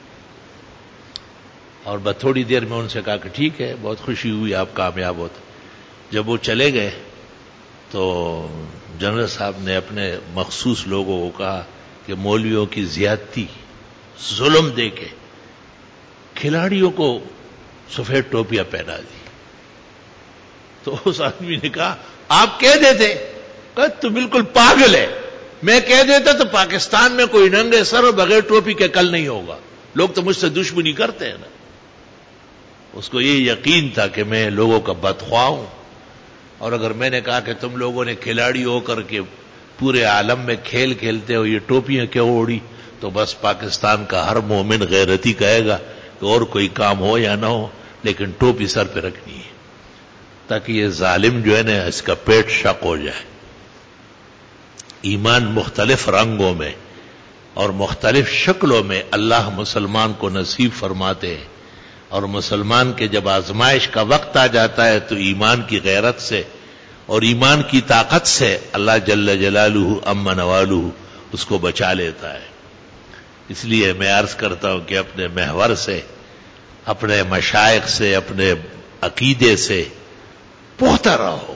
اور بس تھوڑی دیر میں ان سے کہا کہ ٹھیک ہے، بہت خوشی ہوئی آپ کامیاب ہوتے. جب وہ چلے گئے تو جنرل صاحب نے اپنے مخصوص لوگوں کو کہا کہ مولویوں کی زیادتی، ظلم دے کے کھلاڑیوں کو سفید ٹوپیاں پہنا دی. تو اس آدمی نے کہا آپ کہہ دیتے، کہا تو بالکل پاگل ہے، میں کہہ دیتا تو پاکستان میں کوئی ننگے سر اور بغیر ٹوپی کے کل نہیں ہوگا. لوگ تو مجھ سے دشمنی کرتے ہیں نا. اس کو یہ یقین تھا کہ میں لوگوں کا بدخواہ ہوں، اور اگر میں نے کہا کہ تم لوگوں نے کھلاڑی ہو کر کے پورے عالم میں کھیل کھیلتے ہو، یہ ٹوپیاں کیوں اوڑی، تو بس پاکستان کا ہر مومن غیرتی کہے گا کہ اور کوئی کام ہو یا نہ ہو لیکن ٹوپی سر پہ رکھنی ہے، تاکہ یہ ظالم جو ہے نا اس کا پیٹ شق ہو جائے. ایمان مختلف رنگوں میں اور مختلف شکلوں میں اللہ مسلمان کو نصیب فرماتے ہیں، اور مسلمان کے جب آزمائش کا وقت آ جاتا ہے تو ایمان کی غیرت سے اور ایمان کی طاقت سے اللہ جل جلالہ عما نوالہ اس کو بچا لیتا ہے. اس لیے میں عرض کرتا ہوں کہ اپنے محور سے، اپنے مشائخ سے، اپنے عقیدے سے پختہ رہو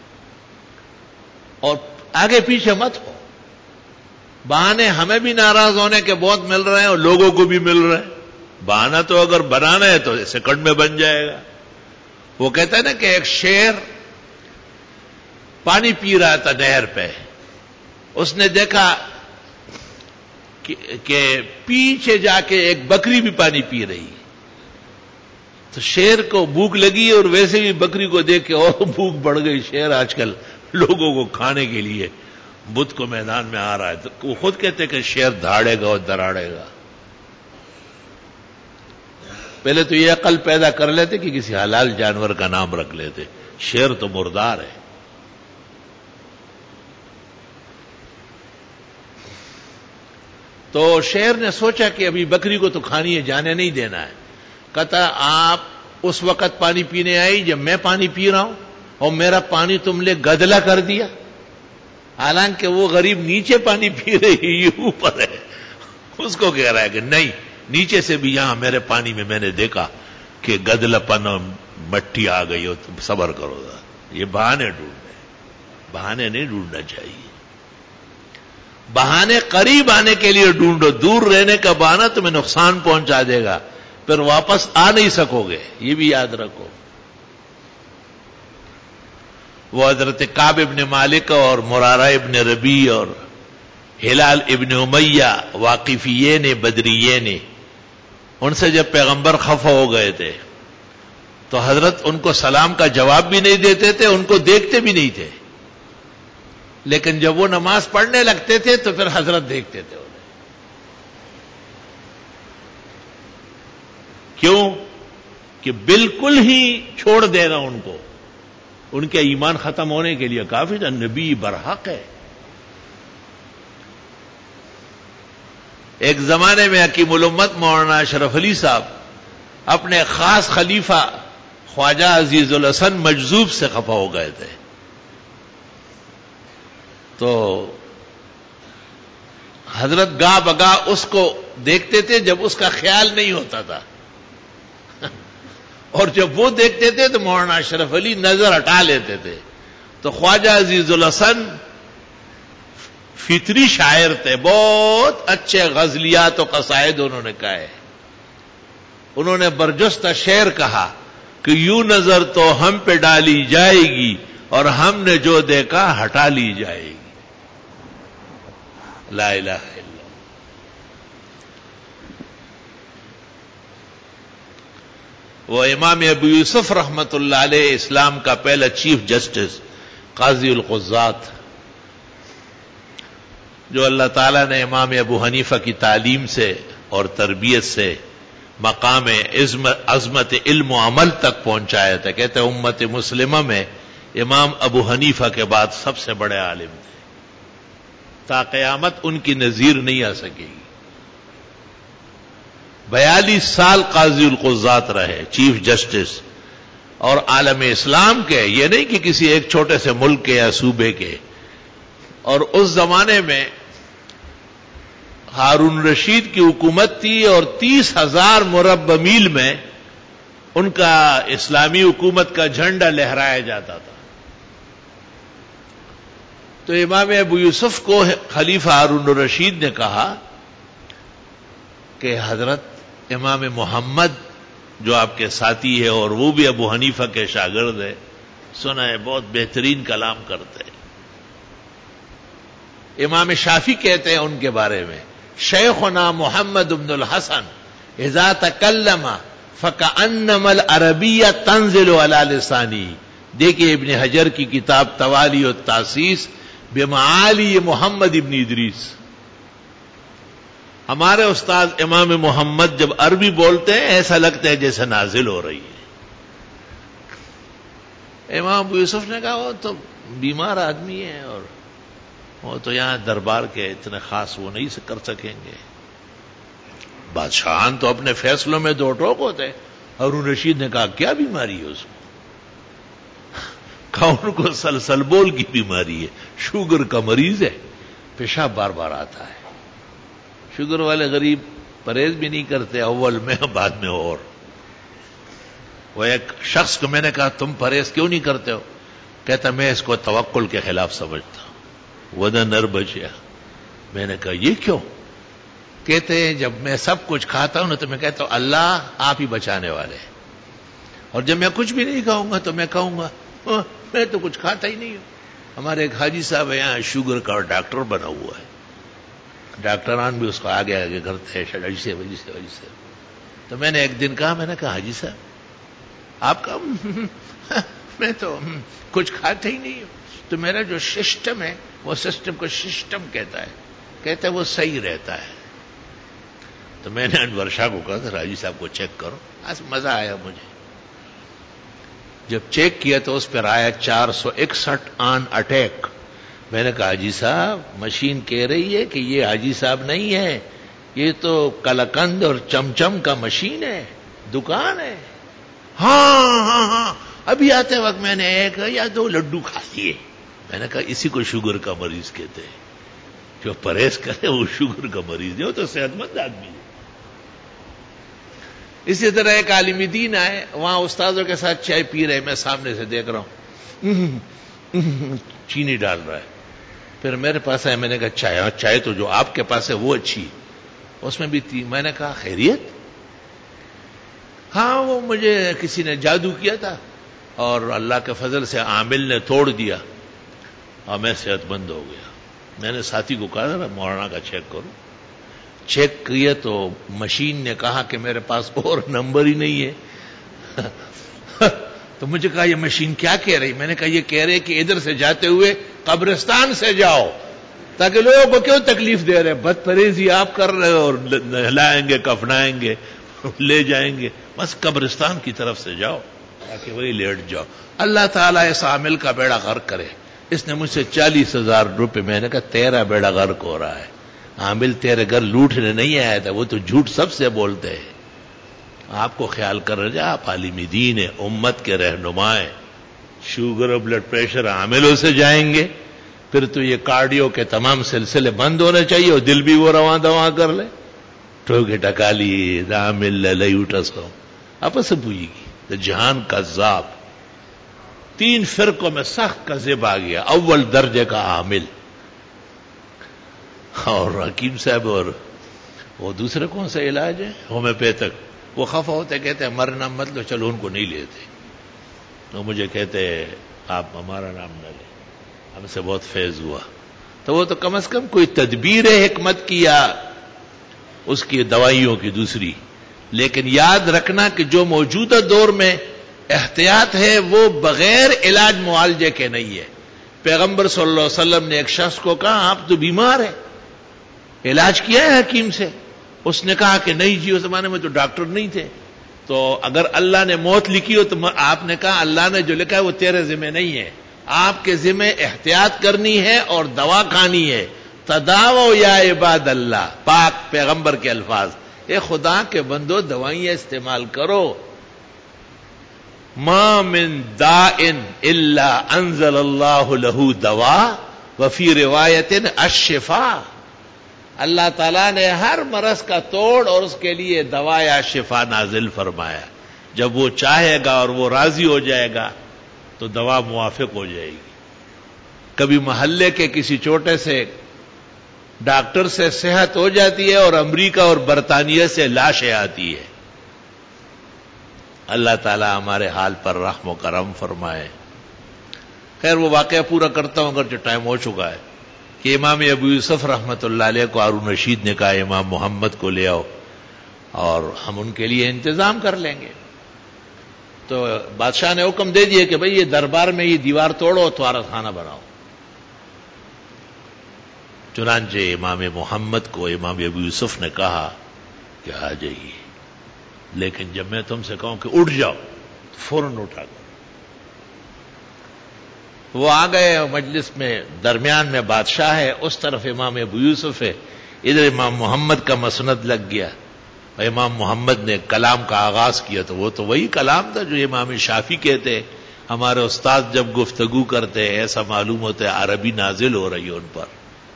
اور آگے پیچھے مت ہو. بہانے ہمیں بھی ناراض ہونے کے بہت مل رہے ہیں اور لوگوں کو بھی مل رہے ہیں. بہانہ تو اگر بنانا ہے تو سیکنڈ میں بن جائے گا. وہ کہتا ہے نا کہ ایک شیر پانی پی رہا تھا نہر پہ، اس نے دیکھا کہ پیچھے جا کے ایک بکری بھی پانی پی رہی، تو شیر کو بھوک لگی اور ویسے بھی بکری کو دیکھ کے اور بھوک بڑھ گئی. شیر آج کل لوگوں کو کھانے کے لیے بدھ کو میدان میں آ رہا ہے، تو وہ خود کہتے کہ شیر دھاڑے گا اور دراڑے گا. پہلے تو یہ عقل پیدا کر لیتے کہ کسی حلال جانور کا نام رکھ لیتے. شیر تو مردار ہے. تو شیر نے سوچا کہ ابھی بکری کو تو کھانی ہے، جانے نہیں دینا ہے. کہتا آپ اس وقت پانی پینے آئی جب میں پانی پی رہا ہوں اور میرا پانی تم نے گدلا کر دیا. حالانکہ وہ غریب نیچے پانی پی رہی، یہ اوپر ہے. اس کو کہہ رہا ہے کہ نہیں، نیچے سے بھی یہاں میرے پانی میں میں نے دیکھا کہ گدلا پن مٹی آ گئی ہو، تم صبر کرو گا. یہ بہانے ڈھونڈنے، بہانے نہیں ڈھونڈنا چاہیے. بہانے قریب آنے کے لیے ڈھونڈو، دور رہنے کا بہانہ تمہیں نقصان پہنچا دے گا، پھر واپس آ نہیں سکو گے. یہ بھی یاد رکھو. وہ حضرت کعب ابن مالک اور مرارہ ابن ربیع اور ہلال ابن امیہ واقفیے نے بدریے نے، ان سے جب پیغمبر خفا ہو گئے تھے تو حضرت ان کو سلام کا جواب بھی نہیں دیتے تھے، ان کو دیکھتے بھی نہیں تھے. لیکن جب وہ نماز پڑھنے لگتے تھے تو پھر حضرت دیکھتے تھے انہیں. کیوں؟ کہ بالکل ہی چھوڑ دینا ان کو، ان کے ایمان ختم ہونے کے لیے کافی تھا. نبی برحق ہے. ایک زمانے میں حکیم الامت مولانا اشرف علی صاحب اپنے خاص خلیفہ خواجہ عزیز الحسن مجذوب سے خفا ہو گئے تھے. تو حضرت گاہ بگاہ اس کو دیکھتے تھے جب اس کا خیال نہیں ہوتا تھا، اور جب وہ دیکھتے تھے تو مولانا اشرف علی نظر ہٹا لیتے تھے. تو خواجہ عزیز الحسن فطری شاعر تھے، بہت اچھے غزلیات و قصائد انہوں نے کہے. انہوں نے برجستہ شعر کہا کہ یوں نظر تو ہم پہ ڈالی جائے گی اور ہم نے جو دیکھا ہٹا لی جائے گی. لا الہ الا اللہ. وہ امام ابو یوسف رحمت اللہ علیہ اسلام کا پہلا چیف جسٹس قاضی القضات، جو اللہ تعالیٰ نے امام ابو حنیفہ کی تعلیم سے اور تربیت سے مقام عظمت علم و عمل تک پہنچایا تھا. کہتے ہیں امت مسلمہ میں امام ابو حنیفہ کے بعد سب سے بڑے عالم تھے، تا قیامت ان کی نظیر نہیں آ سکے گی. بیالیس سال قاضی القضات رہے، چیف جسٹس، اور عالم اسلام کے، یہ نہیں کہ کسی ایک چھوٹے سے ملک کے یا صوبے کے. اور اس زمانے میں ہارون رشید کی حکومت تھی اور تیس ہزار مربع میل میں ان کا اسلامی حکومت کا جھنڈا لہرایا جاتا تھا. تو امام ابو یوسف کو خلیفہ ہارون الرشید نے کہا کہ حضرت امام محمد جو آپ کے ساتھی ہے اور وہ بھی ابو حنیفہ کے شاگرد ہے، سنا ہے بہت بہترین کلام کرتے ہیں. امام شافعی کہتے ہیں ان کے بارے میں، شیخنا محمد بن الحسن اذا تکلم فکأنما العربیہ تنزل علی لسانی. دیکھیے ابن حجر کی کتاب توالی التاسیس بمعالی محمد ابن ادریس. ہمارے استاد امام محمد جب عربی بولتے ہیں ایسا لگتا ہے جیسے نازل ہو رہی ہے. امام ابو یوسف نے کہا وہ تو بیمار آدمی ہے اور وہ تو یہاں دربار کے اتنے خاص وہ نہیں کر سکیں گے. بادشاہان تو اپنے فیصلوں میں دو ٹوک ہوتے. ہارون رشید نے کہا کیا بیماری ہے اس کو؟ کہا ان کو سلسل بول کی بیماری ہے، شوگر کا مریض ہے، پیشاب بار بار آتا ہے. شوگر والے غریب پرہیز بھی نہیں کرتے، اول میں بعد میں اور. وہ ایک شخص کو میں نے کہا تم پرہیز کیوں نہیں کرتے ہو؟ کہتا میں اس کو توکل کے خلاف سمجھتا ہوں. ودا نر بچیا. میں نے کہا یہ کیوں؟ کہتے ہیں جب میں سب کچھ کھاتا ہوں نا تو میں کہتا ہوں اللہ آپ ہی بچانے والے، اور جب میں کچھ بھی نہیں کھاؤں گا تو میں کہوں گا میں تو کچھ کھاتا ہی نہیں ہوں. ہمارے ایک حاجی صاحب یہاں شوگر کا ڈاکٹر بنا ہوا ہے، ڈاکٹران بھی اس کو آگے آگے کرتے ہیں وجہ سے وجہ سے وجہ سے. تو میں نے ایک دن کہا، میں نے کہا حاجی صاحب آپ کا میں تو کچھ کھاتا ہی نہیں ہوں، تو میرا جو سسٹم ہے وہ سسٹم کو سسٹم کہتا ہے، کہتا ہے وہ صحیح رہتا ہے. تو میں نے انور شاہ کو کہا تھا حاجی صاحب کو چیک کرو. آج مزہ آیا مجھے. جب چیک کیا تو اس پر آیا چار سو اکسٹھ آن اٹیک. میں نے کہا حاجی صاحب مشین کہہ رہی ہے کہ یہ حاجی صاحب نہیں ہے، یہ تو کلکند اور چمچم کا مشین ہے، دکان ہے. ہاں ہاں ہاں ابھی آتے وقت میں نے ایک یا دو لڈو کھا لیے. میں نے کہا اسی کو شوگر کا مریض کہتے ہیں، جو پرہیز کرے وہ شوگر کا مریض ہے، وہ تو صحت مند آدمی ہے. اسی طرح ایک عالم دین آئے، وہاں استاذوں کے ساتھ چائے پی رہے، میں سامنے سے دیکھ رہا ہوں چینی ڈال رہا ہے. پھر میرے پاس آئے، میں نے کہا چائے چائے تو جو آپ کے پاس ہے وہ اچھی، اس میں بھی تھی. میں نے کہا خیریت؟ ہاں وہ مجھے کسی نے جادو کیا تھا اور اللہ کے فضل سے عامل نے توڑ دیا اور میں صحت مند ہو گیا. میں نے ساتھی کو کہا تھا مولانا کا چیک کرو. چیک کیا تو مشین نے کہا کہ میرے پاس اور نمبر ہی نہیں ہے. تو مجھے کہا یہ مشین کیا کہہ رہی؟ میں نے کہا یہ کہہ رہے کہ ادھر سے جاتے ہوئے قبرستان سے جاؤ، تاکہ لوگوں کو کیوں تکلیف دے رہے، بد پرہیزی آپ کر رہے اور نہلائیں گے کفنائیں گے لے جائیں گے، بس قبرستان کی طرف سے جاؤ تاکہ وہی لیٹ جاؤ. اللہ تعالیٰ اس عامل کا بیڑا غرق کرے. اس نے مجھ سے چالیس ہزار روپے، میں نے کہا تیرا بیڑا غرق ہو رہا ہے، عامل تیرے گھر لوٹنے نہیں آیا تھا، وہ تو جھوٹ سب سے بولتے ہیں. آپ کو خیال کر رہے آپ عالم دین ہیں، امت کے رہنما ہیں. شوگر اور بلڈ پریشر عاملوں سے جائیں گے، پھر تو یہ کارڈیو کے تمام سلسلے بند ہونے چاہیے اور دل بھی وہ رواں دواں کر لے. ٹوکے ٹکالی عامل لئی اٹھا سو آپس سے پوجی گی. جہان کذاب، تین فرقوں میں سخت کذب آ گیا. اول درجے کا عامل اور حکیم صاحب، اور وہ دوسرے کون سا علاج ہے ہومیوپیتھک. وہ خفا ہوتے کہتے ہیں مرنا مت لو، چلو ان کو نہیں لیتے. تو مجھے کہتے آپ ہمارا نام نہ لیں، ہم سے بہت فیض ہوا. تو وہ تو کم از کم کوئی تدبیر حکمت کی یا اس کی دوائیوں کی دوسری. لیکن یاد رکھنا کہ جو موجودہ دور میں احتیاط ہے وہ بغیر علاج معالجے کے نہیں ہے. پیغمبر صلی اللہ علیہ وسلم نے ایک شخص کو کہا آپ تو بیمار ہیں، علاج کیا ہے حکیم سے؟ اس نے کہا کہ نہیں جی، اس زمانے میں تو ڈاکٹر نہیں تھے. تو اگر اللہ نے موت لکھی ہو تو آپ نے کہا اللہ نے جو لکھا ہے وہ تیرے ذمہ نہیں ہے، آپ کے ذمہ احتیاط کرنی ہے اور دوا کھانی ہے. تداو یا عباد اللہ، پاک پیغمبر کے الفاظ. اے خدا کے بندو دوائیاں استعمال کرو. ما من داء الا انزل اللہ لہ دوا وفی روایت الشفاء. اللہ تعالیٰ نے ہر مرض کا توڑ اور اس کے لیے دوا یا شفا نازل فرمایا. جب وہ چاہے گا اور وہ راضی ہو جائے گا تو دوا موافق ہو جائے گی. کبھی محلے کے کسی چھوٹے سے ڈاکٹر سے صحت ہو جاتی ہے اور امریکہ اور برطانیہ سے لاشیں آتی ہے. اللہ تعالیٰ ہمارے حال پر رحم و کرم فرمائے. خیر وہ واقعہ پورا کرتا ہوں اگرچہ ٹائم ہو چکا ہے کہ امام ابو یوسف رحمۃ اللہ علیہ کو ہارون رشید نے کہا امام محمد کو لے آؤ اور ہم ان کے لیے انتظام کر لیں گے. تو بادشاہ نے حکم دے دیا کہ بھئی یہ دربار میں یہ دیوار توڑو توارت خانہ بناؤ. چنانچہ امام محمد کو امام ابو یوسف نے کہا کہ آ جائیے، لیکن جب میں تم سے کہوں کہ اٹھ جاؤ تو فوراً اٹھا کر. وہ آ گئے مجلس میں، درمیان میں بادشاہ ہے، اس طرف امام ابو یوسف ہے، ادھر امام محمد کا مسند لگ گیا. امام محمد نے کلام کا آغاز کیا تو وہ تو وہی کلام تھا جو امام شافعی کہتے. ہمارے استاد جب گفتگو کرتے ایسا معلوم ہوتا ہے عربی نازل ہو رہی ہے ان پر.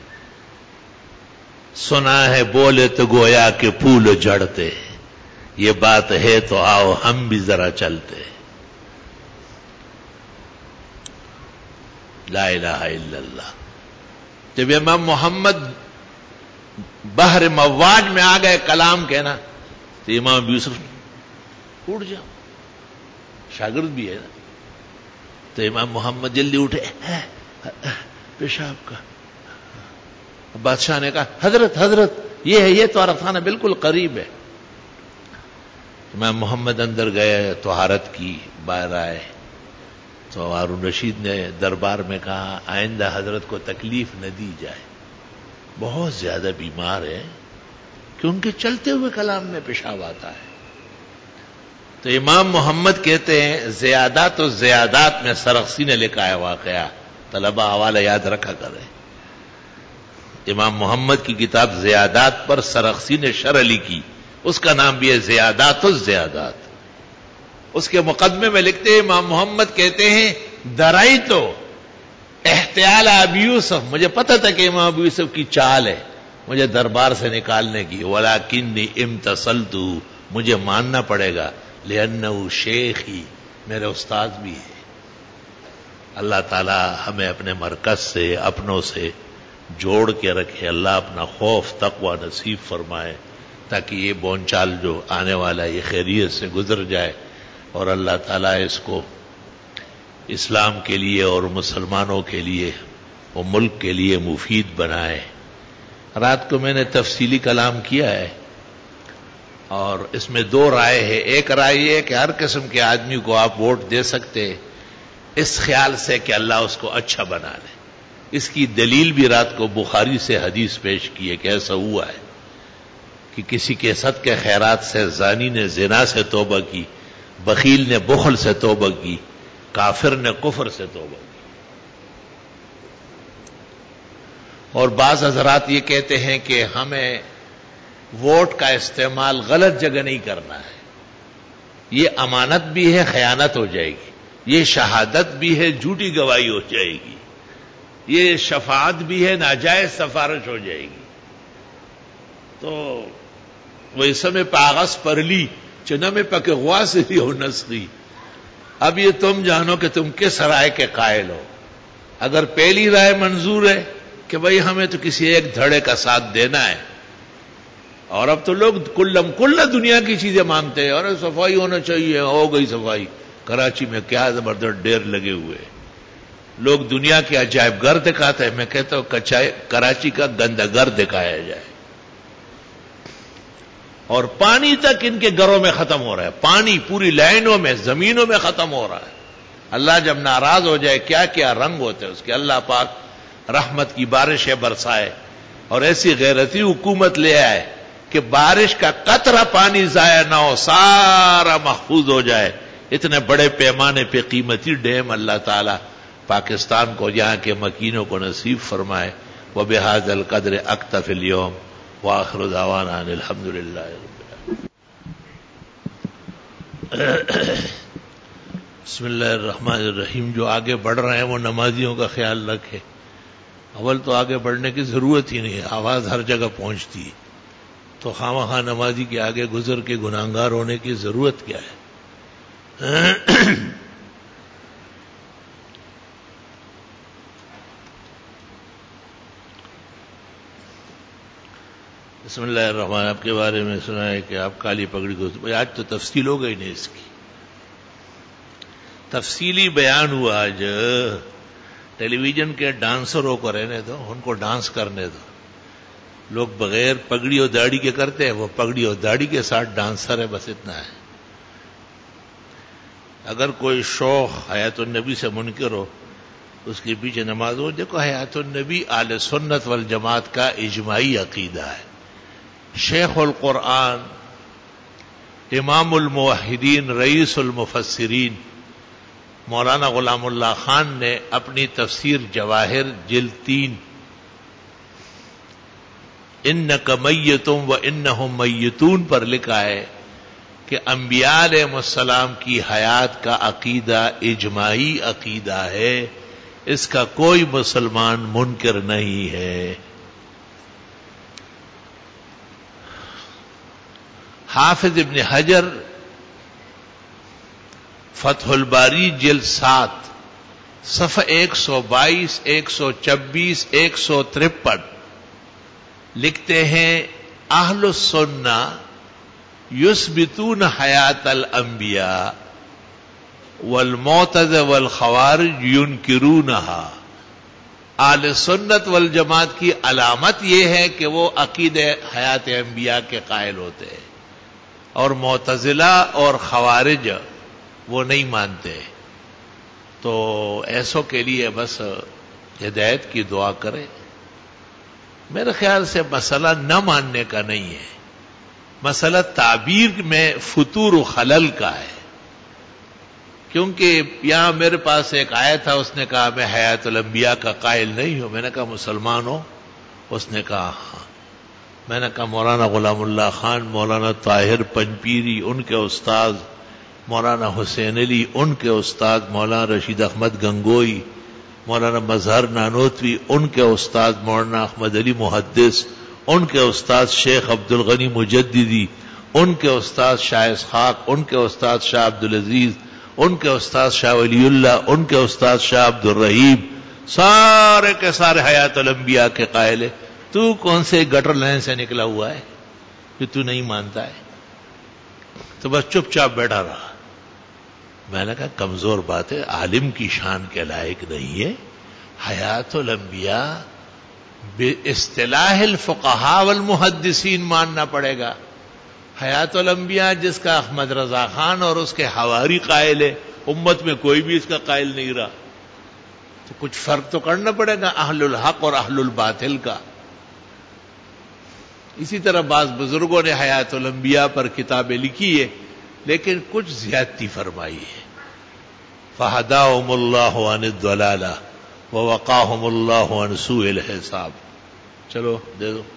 سنا ہے بولے تو گویا کہ پھول جھڑتے، یہ بات ہے تو آؤ ہم بھی ذرا چلتے. لا الہ الا اللہ. جب امام محمد بحر مواج میں آ گئے کلام کہنا تو امام یوسف اٹھ جاؤ، شاگرد بھی ہے نا. تو امام محمد جلدی اٹھے، پیشاب کا. بادشاہ نے کہا حضرت حضرت یہ ہے، یہ طہارت خانہ بالکل قریب ہے. امام محمد اندر گئے، طہارت کی، باہر آئے تو ہارون رشید نے دربار میں کہا آئندہ حضرت کو تکلیف نہ دی جائے، بہت زیادہ بیمار ہے کہ ان کے چلتے ہوئے کلام میں پیشاب آتا ہے. تو امام محمد کہتے ہیں زیادات و زیادات میں سرخسی نے لکھا ہے واقعہ، طلبہ حوالہ یاد رکھا کرے. امام محمد کی کتاب زیادات پر سرخسی نے شرح لکھی، اس کا نام بھی ہے زیادات و زیادات. اس کے مقدمے میں لکھتے ہیں امام محمد کہتے ہیں درائی تو احتیال ابی یوسف، مجھے پتہ تھا کہ امام ابو یوسف کی چال ہے مجھے دربار سے نکالنے کی، ولیکنی امتثلت، مجھے ماننا پڑے گا، لأنہ شیخی، میرے استاد بھی ہے. اللہ تعالی ہمیں اپنے مرکز سے اپنوں سے جوڑ کے رکھے. اللہ اپنا خوف تقوی نصیب فرمائے تاکہ یہ بونچال جو آنے والا یہ خیریت سے گزر جائے اور اللہ تعالیٰ اس کو اسلام کے لیے اور مسلمانوں کے لیے اور ملک کے لیے مفید بنائے. رات کو میں نے تفصیلی کلام کیا ہے اور اس میں دو رائے ہے. ایک رائے یہ ہے کہ ہر قسم کے آدمی کو آپ ووٹ دے سکتے اس خیال سے کہ اللہ اس کو اچھا بنا لے. اس کی دلیل بھی رات کو بخاری سے حدیث پیش کی ہے کہ ایسا ہوا ہے کہ کسی کے صدقے خیرات سے زانی نے زنا سے توبہ کی، بخیل نے بخل سے توبہ کی، کافر نے کفر سے توبہ کی. اور بعض حضرات یہ کہتے ہیں کہ ہمیں ووٹ کا استعمال غلط جگہ نہیں کرنا ہے. یہ امانت بھی ہے، خیانت ہو جائے گی. یہ شہادت بھی ہے، جھوٹی گواہی ہو جائے گی. یہ شفاعت بھی ہے، ناجائز سفارش ہو جائے گی. تو وہ اس میں پاغس پر لی چنا میں پکے غوا سے ہی ہو نسخی. اب یہ تم جانو کہ تم کس رائے کے قائل ہو. اگر پہلی رائے منظور ہے کہ بھئی ہمیں تو کسی ایک دھڑے کا ساتھ دینا ہے، اور اب تو لوگ کلم کل دنیا کی چیزیں مانتے ہیں، اور صفائی ہونا چاہیے، ہو گئی صفائی. کراچی میں کیا زبردست ڈیر لگے ہوئے ہیں، لوگ دنیا کے عجائب گھر دکھاتے ہیں. میں کہتا ہوں کراچی کا گندہ گھر دکھایا جائے. اور پانی تک ان کے گھروں میں ختم ہو رہا ہے، پانی پوری لائنوں میں زمینوں میں ختم ہو رہا ہے. اللہ جب ناراض ہو جائے کیا کیا رنگ ہوتے ہیں اس کے. اللہ پاک رحمت کی بارشیں برسائے اور ایسی غیرتی حکومت لے آئے کہ بارش کا قطرہ پانی ضائع نہ ہو، سارا محفوظ ہو جائے. اتنے بڑے پیمانے پہ قیمتی ڈیم اللہ تعالی پاکستان کو یہاں کے مکینوں کو نصیب فرمائے. وبہذا القدر اکتفی اليوم واخر دعوانا ان الحمد للہ. بسم اللہ الرحمن الرحیم. جو آگے بڑھ رہے ہیں وہ نمازیوں کا خیال رکھے. اول تو آگے بڑھنے کی ضرورت ہی نہیں ہے، آواز ہر جگہ پہنچتی ہے، تو خواہ خواہ نمازی کے آگے گزر کے گناہگار ہونے کی ضرورت کیا ہے؟ بسم اللہ الرحمن. آپ کے بارے میں سنا ہے کہ آپ کالی پگڑی کو، آج تو تفصیل ہو گئی نہیں، اس کی تفصیلی بیان ہوا. آج ٹیلی ویژن کے ڈانسروں کو رہنے دو، ان کو ڈانس کرنے دو. لوگ بغیر پگڑی اور داڑھی کے کرتے ہیں، وہ پگڑی اور داڑھی کے ساتھ ڈانسر ہے، بس اتنا ہے. اگر کوئی شوق حیات النبی سے منکر ہو، اس کے پیچھے نماز ہو. دیکھو حیات النبی اہل سنت والجماعت کا اجماعی عقیدہ ہے. شیخ القرآن، امام الموحدین، رئیس المفسرین مولانا غلام اللہ خان نے اپنی تفسیر جواہر جلد تین انک میتم و انہم میتون پر لکھا ہے کہ انبیاء علیہ السلام کی حیات کا عقیدہ اجماعی عقیدہ ہے، اس کا کوئی مسلمان منکر نہیں ہے. حافظ ابن حجر فتح الباری جلد سات صفحہ ایک سو بائیس، ایک سو چبیس، ایک سو ترپن لکھتے ہیں اہل السنہ یثبتون حیات الانبیاء والمعتزلہ والخوارج ینکرونہا. اہل سنت والجماعت کی علامت یہ ہے کہ وہ عقیدہ حیات انبیاء کے قائل ہوتے ہیں، اور معتزلہ اور خوارج وہ نہیں مانتے. تو ایسوں کے لیے بس ہدایت کی دعا کرے. میرے خیال سے مسئلہ نہ ماننے کا نہیں ہے، مسئلہ تعبیر میں فتور و خلل کا ہے. کیونکہ یہاں میرے پاس ایک آیا تھا، اس نے کہا میں حیات الانبیاء کا قائل نہیں ہوں. میں نے کہا مسلمان ہو؟ اس نے کہا ہاں. میں نے کہا مولانا غلام اللہ خان، مولانا طاہر پنجپیری ان کے استاد، مولانا حسین علی ان کے استاد، مولانا رشید احمد گنگوئی، مولانا مظہر نانوتوی ان کے استاد، مولانا احمد علی محدث ان کے استاد، شیخ عبد الغنی مجددی ان کے استاد، شاہ اسحاق ان کے استاد، شاہ عبدالعزیز ان کے استاد، شاہ ولی اللہ ان کے استاد، شاہ عبد الرحیم، سارے کے سارے حیات الانبیاء کے قائل ہے. تو کون سے گٹر لائن سے نکلا ہوا ہے کہ تو نہیں مانتا ہے؟ تو بس چپ چاپ بیٹھا رہا. میں نے کہا کمزور بات ہے، عالم کی شان کے لائق نہیں ہے. حیات الانبیاء باصطلاح الفقہاء والمحدثین ماننا پڑے گا. حیات الانبیاء جس کا احمد رضا خان اور اس کے حواری قائل ہے، امت میں کوئی بھی اس کا قائل نہیں رہا. تو کچھ فرق تو کرنا پڑے گا اہل الحق اور اہل الباطل کا. اسی طرح بعض بزرگوں نے حیات الانبیاء پر کتابیں لکھی ہے، لیکن کچھ زیادتی فرمائی ہے. فہداہم اللہ عن الضلالہ ووقاہم اللہ عن سوء الحساب. چلو دے دو.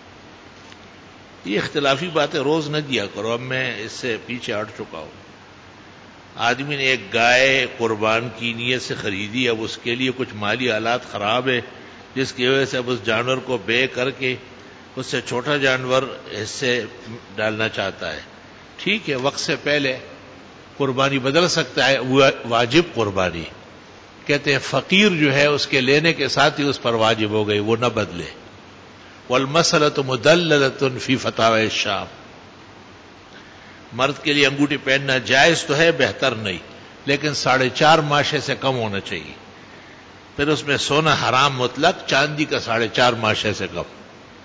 یہ اختلافی باتیں روز نہ دیا کرو، اب میں اس سے پیچھے ہٹ چکا ہوں. آدمی نے ایک گائے قربان کی نیت سے خریدی، اب اس کے لیے کچھ مالی حالات خراب ہے، جس کی وجہ سے اب اس جانور کو بے کر کے اس سے چھوٹا جانور حصے ڈالنا چاہتا ہے. ٹھیک ہے، وقت سے پہلے قربانی بدل سکتا ہے، واجب قربانی کہتے ہیں. فقیر جو ہے اس کے لینے کے ساتھ ہی اس پر واجب ہو گئی، وہ نہ بدلے. والمسألة مدللة فی فتاوی الشام. مرد کے لیے انگوٹھی پہننا جائز تو ہے، بہتر نہیں، لیکن ساڑھے چار ماشے سے کم ہونا چاہیے. پھر اس میں سونا حرام مطلق، چاندی کا ساڑھے چار ماشے سے کم.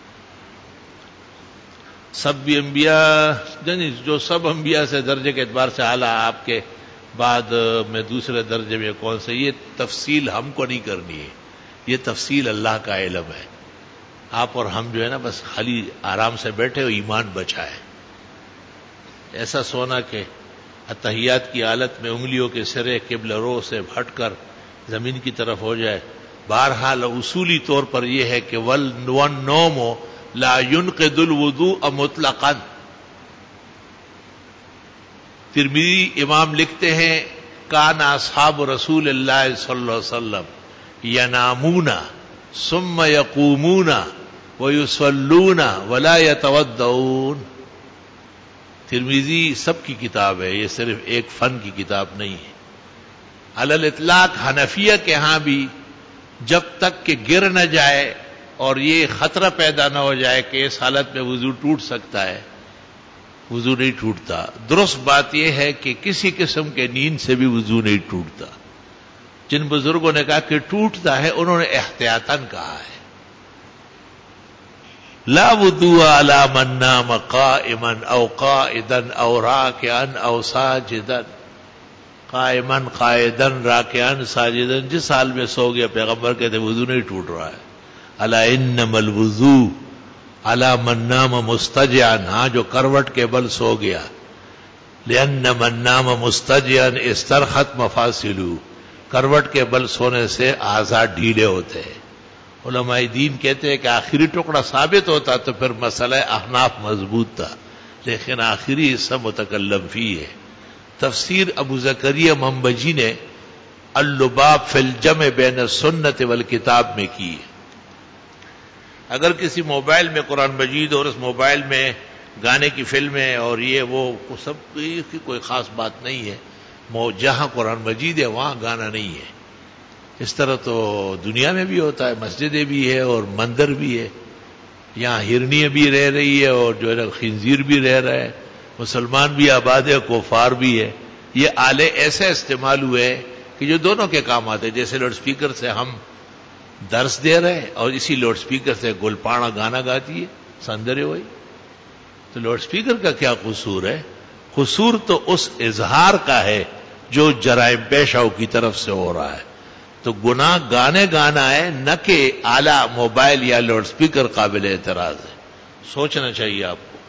سب بھی انبیاء یعنی جو سب انبیاء سے درجے کے اعتبار سے اعلیٰ، آپ کے بعد میں دوسرے درجے میں کون سے، یہ تفصیل ہم کو نہیں کرنی ہے، یہ تفصیل اللہ کا علم ہے. آپ اور ہم جو ہے نا بس خالی آرام سے بیٹھے ہو، ایمان بچائے. ایسا سونا کہ اتحیات کی حالت میں انگلیوں کے سرے قبلہ رو سے ہٹ کر زمین کی طرف ہو جائے. بہرحال اصولی طور پر یہ ہے کہ والنوم لا ينقض الوضوء مطلقا. ترمذی امام لکھتے ہیں کان اصحاب رسول اللہ صلی اللہ علیہ وسلم ینامون ثم یقومون ویصلون ولا یتودعون. ترمذی سب کی کتاب ہے، یہ صرف ایک فن کی کتاب نہیں ہے. علی الاطلاق حنفیہ کے ہاں بھی جب تک کہ گر نہ جائے اور یہ خطرہ پیدا نہ ہو جائے کہ اس حالت میں وضو ٹوٹ سکتا ہے، وضو نہیں ٹوٹتا. درست بات یہ ہے کہ کسی قسم کے نیند سے بھی وضو نہیں ٹوٹتا. جن بزرگوں نے کہا کہ ٹوٹتا ہے انہوں نے احتیاطاً کہا ہے. لا وضوء علی من نام قائما او قائدا او راکعا او ساجدا. قائما قائدا راکعا ساجدا، جس حال میں سو گیا پیغمبر کہتے وضو نہیں ٹوٹ رہا ہے. الا انما الوضوء علی من نام مستجعا، ہاں جو کروٹ کے بل سو گیا. لأن من نام مستجعا استرخت مفاصلہ، کروٹ کے بل سونے سے اعضاء ڈھیلے ہوتے ہیں. علماء دین کہتے ہیں کہ آخری ٹکڑا ثابت ہوتا تو پھر مسئلہ احناف مضبوط تھا، لیکن آخری حصہ متکلم فی ہے. تفسیر ابو زکریا منبجی نے اللباب فی الجمع بین السنت والکتاب میں کی ہے. اگر کسی موبائل میں قرآن مجید اور اس موبائل میں گانے کی فلمیں اور یہ وہ سب کی کوئی خاص بات نہیں ہے. جہاں قرآن مجید ہے وہاں گانا نہیں ہے. اس طرح تو دنیا میں بھی ہوتا ہے، مسجدیں بھی ہے اور مندر بھی ہے. یہاں ہرنیاں بھی رہ رہی ہے اور جو ہے نا خنزیر بھی رہ رہا ہے. مسلمان بھی آباد ہے، کفار بھی ہے. یہ آلے ایسے استعمال ہوئے کہ جو دونوں کے کام آتے. جیسے لاؤڈ سپیکر سے ہم درس دے رہے ہیں اور اسی لاؤڈ سپیکر سے گلپاڑا گانا گاتی ہے سندرے ہوئی، تو لاؤڈ سپیکر کا کیا قصور ہے؟ قصور تو اس اظہار کا ہے جو جرائم پیشاؤں کی طرف سے ہو رہا ہے. تو گناہ گانے گانا ہے، نہ کہ آلہ موبائل یا لاؤڈ سپیکر قابل اعتراض ہے. سوچنا چاہیے آپ کو.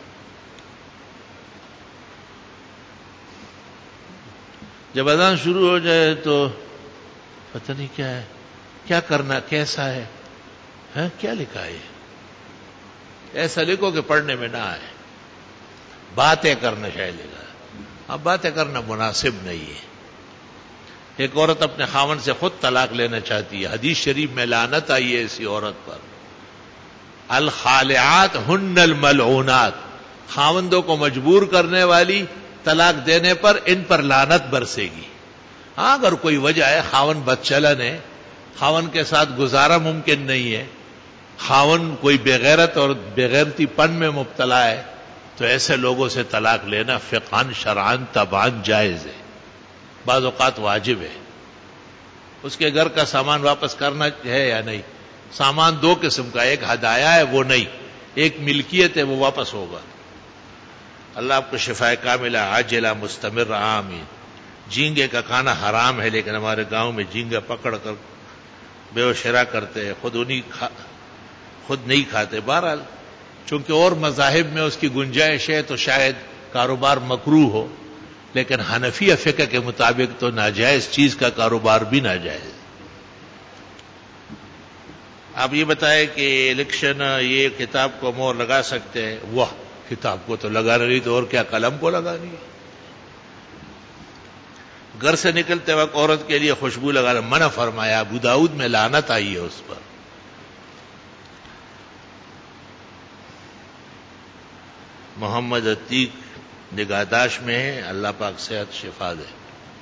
جب اذان شروع ہو جائے تو پتہ نہیں کیا ہے، کیا کرنا، کیسا ہے، ہاں کیا لکھا ہے؟ ایسا لکھو کہ پڑھنے میں نہ آئے. باتیں کرنا شاید لکھا ہے. اب باتیں کرنا مناسب نہیں ہے. ایک عورت اپنے خاوند سے خود طلاق لینا چاہتی ہے. حدیث شریف میں لعنت آئی ہے ایسی عورت پر. الخالعات ہن الملعونات، خاوندوں کو مجبور کرنے والی طلاق دینے پر ان پر لعنت برسے گی. ہاں اگر کوئی وجہ ہے، خاوند بدچلن ہے، خاوند کے ساتھ گزارا ممکن نہیں ہے، خاوند کوئی بغیرت اور بغیرتی پن میں مبتلا ہے، تو ایسے لوگوں سے طلاق لینا فقہاً شرعاً طبعاً جائز ہے، بعض اوقات واجب ہے. اس کے گھر کا سامان واپس کرنا ہے یا نہیں؟ سامان دو قسم کا، ایک ہدایہ ہے وہ نہیں، ایک ملکیت ہے وہ واپس ہوگا. اللہ آپ کو شفائے کاملہ عاجلہ مستمر آمین. جھینگے کا کھانا حرام ہے، لیکن ہمارے گاؤں میں جھینگا پکڑ کر بے و شرا کرتے ہیں، خود انہیں کھا خود نہیں کھاتے. بہرحال چونکہ اور مذاہب میں اس کی گنجائش ہے تو شاید کاروبار مکروہ ہو، لیکن حنفیہ فقہ کے مطابق تو ناجائز چیز کا کاروبار بھی ناجائز. آپ یہ بتائیں کہ الیکشن یہ کتاب کو مور لگا سکتے ہیں؟ وہ کتاب کو تو لگا رہی تو اور کیا قلم کو لگانی ہے. گھر سے نکلتے وقت عورت کے لیے خوشبو لگانا منع فرمایا. ابو داؤد میں لعنت آئی ہے اس پر. محمد عتیق نگہداشت میں ہے، اللہ پاک صحت شفا دے.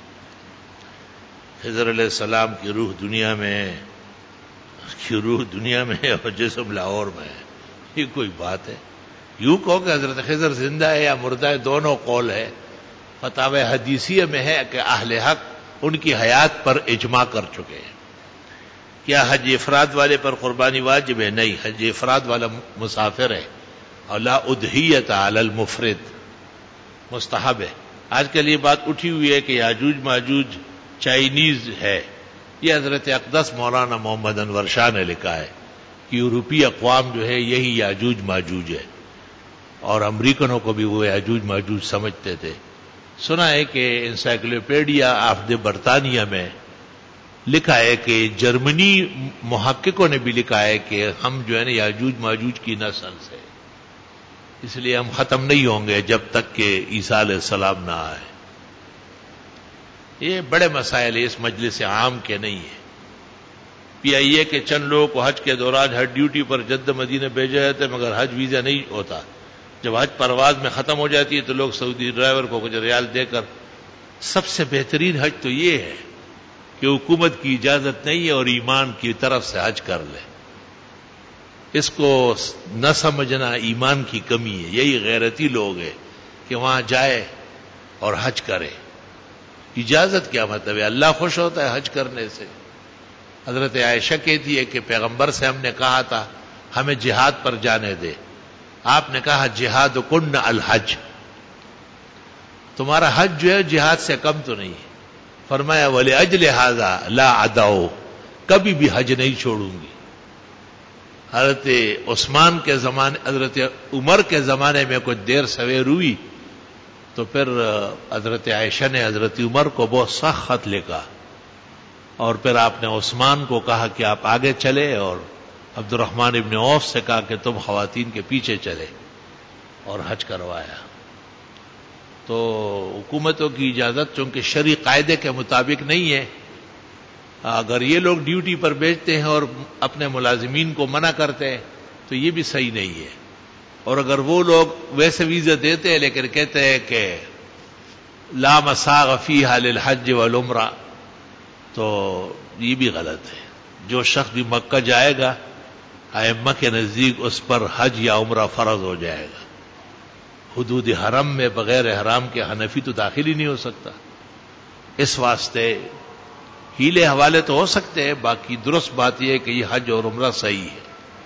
خضر علیہ السلام کی روح دنیا میں ہے، کی روح دنیا میں ہے اور جسم لاہور میں ہے. یہ کوئی بات ہے؟ یوں کہو کہ حضرت خضر زندہ ہے یا مردہ ہے، دونوں قول ہے. فتاوی حدیثیہ میں ہے کہ اہل حق ان کی حیات پر اجماع کر چکے ہیں. کیا حج افراد والے پر قربانی واجب ہے؟ نہیں، حج افراد والا مسافر ہے اور لا اضحیۃ علی المفرد، مستحب ہے. آج کل یہ بات اٹھی ہوئی ہے کہ یاجوج ماجوج چائنیز ہے. یہ حضرت اقدس مولانا محمد انور شاہ نے لکھا ہے کہ یورپی اقوام جو ہے یہی یاجوج ماجوج ہے، اور امریکنوں کو بھی وہ یاجوج ماجوج سمجھتے تھے. سنا ہے کہ انسائکلوپیڈیا آف دی برطانیہ میں لکھا ہے کہ جرمنی محققوں نے بھی لکھا ہے کہ ہم جو ہے نا یاجوج ماجوج کی نسل سے، اس لیے ہم ختم نہیں ہوں گے جب تک کہ عیسیٰ علیہ السلام نہ آئے. یہ بڑے مسائل اس مجلس عام کے نہیں ہیں. پی آئی اے کے چند لوگوں کو حج کے دوران حج ڈیوٹی پر جدہ مدینہ بھیجا جاتا ہے مگر حج ویزا نہیں ہوتا. جب حج پرواز میں ختم ہو جاتی ہے تو لوگ سعودی ڈرائیور کو کچھ ریال دے کر. سب سے بہترین حج تو یہ ہے کہ حکومت کی اجازت نہیں ہے اور ایمان کی طرف سے حج کر لے. اس کو نہ سمجھنا ایمان کی کمی ہے. یہی غیرتی لوگ ہیں کہ وہاں جائے اور حج کرے. اجازت کیا مطلب ہے؟ اللہ خوش ہوتا ہے حج کرنے سے. حضرت عائشہ کہتی ہے کہ پیغمبر سے ہم نے کہا تھا ہمیں جہاد پر جانے دے. آپ نے کہا جہاد کن الحج، تمہارا حج جو ہے جہاد سے کم تو نہیں ہے. فرمایا وَلِأَجْلِ هَذَا لَا عَدَوْا، کبھی بھی حج نہیں چھوڑوں گی. حضرت عثمان کے زمانے حضرت عمر کے زمانے میں کچھ دیر سویر ہوئی تو پھر حضرت عائشہ نے حضرت عمر کو بہت سخت خط لکھا اور پھر آپ نے عثمان کو کہا کہ آپ آگے چلے اور عبد الرحمن ابن عوف سے کہا کہ تم خواتین کے پیچھے چلے اور حج کروایا. تو حکومتوں کی اجازت چونکہ شرعی قاعدے کے مطابق نہیں ہے. اگر یہ لوگ ڈیوٹی پر بھیجتے ہیں اور اپنے ملازمین کو منع کرتے ہیں تو یہ بھی صحیح نہیں ہے. اور اگر وہ لوگ ویسے ویزا دیتے ہیں لیکن کہتے ہیں کہ لا مساغ فیہا للحج والعمرہ تو یہ بھی غلط ہے. جو شخص بھی مکہ جائے گا ائمہ کے نزدیک اس پر حج یا عمرہ فرض ہو جائے گا. حدود حرم میں بغیر احرام کے حنفی تو داخل ہی نہیں ہو سکتا. اس واسطے ہیلے حوالے تو ہو سکتے ہیں، باقی درست بات یہ ہے کہ یہ حج اور عمرہ صحیح ہے.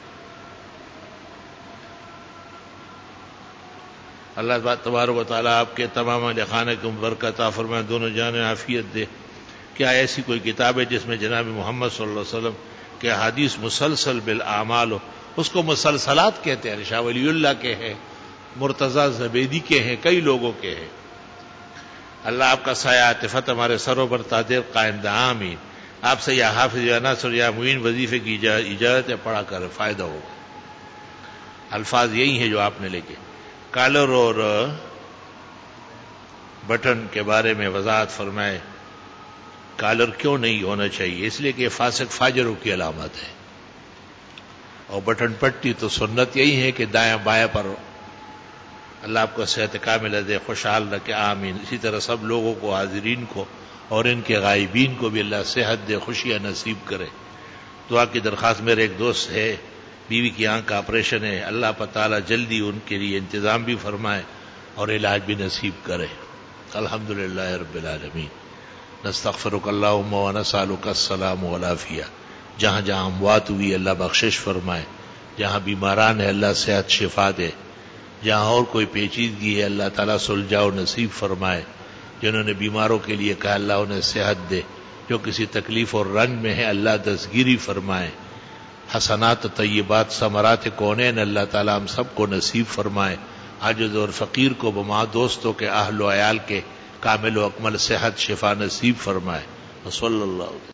اللہ تبارک و تعالیٰ آپ کے تمام اہل خانہ کو برکت عطا فرمائے، دونوں جانیں عافیت دے. کیا ایسی کوئی کتاب ہے جس میں جناب محمد صلی اللہ علیہ وسلم کے حدیث مسلسل بالاعمال ہو؟ اس کو مسلسلات کہتے ہیں. شاہ ولی اللہ کے ہیں، مرتضی زبیدی کے ہیں، کئی لوگوں کے ہیں. اللہ آپ کا سایہ عاطفت ہمارے سروں پر تادیر قائم دہ. آمین. آپ سے یا حافظ یا ناصر یا معین وظیفے کی اجازت ہے، پڑھا کر فائدہ ہوگا. الفاظ یہی ہیں جو آپ نے لکھے. کالر اور بٹن کے بارے میں وضاحت فرمائے. کالر کیوں نہیں ہونا چاہیے؟ اس لیے کہ فاسق فاجروں کی علامت ہے. اور بٹن پٹی تو سنت یہی ہے کہ دایاں بایاں پر. اللہ آپ کو صحت کاملہ دے، خوشحال رکھے. آمین. اسی طرح سب لوگوں کو، حاضرین کو اور ان کے غائبین کو بھی اللہ صحت دے، خوشیاں نصیب کرے. دعا کی درخواست. میرے ایک دوست ہے، بیوی کی آنکھ کا آپریشن ہے، اللہ تعالیٰ جلدی ان کے لیے انتظام بھی فرمائے اور علاج بھی نصیب کرے. الحمدللہ رب العالمین. نستغفرک اللہم ونسألک السلام والعافیہ. جہاں جہاں اموات ہوئی اللہ بخشش فرمائے، جہاں بیماران ہے اللہ صحت شفا دے، جہاں اور کوئی پیچیدگی ہے اللہ تعالیٰ سلجھا و نصیب فرمائے. جنہوں نے بیماروں کے لیے کہا اللہ انہیں صحت دے، جو کسی تکلیف اور رنج میں ہے اللہ دستگیری فرمائے. حسنات طیبات ثمرات کونین اللہ تعالیٰ ہم سب کو نصیب فرمائے. عاجز اور فقیر کو بما دوستوں کے اہل و عیال کے کامل و اکمل صحت شفا نصیب فرمائے. صلی اللہ علیہ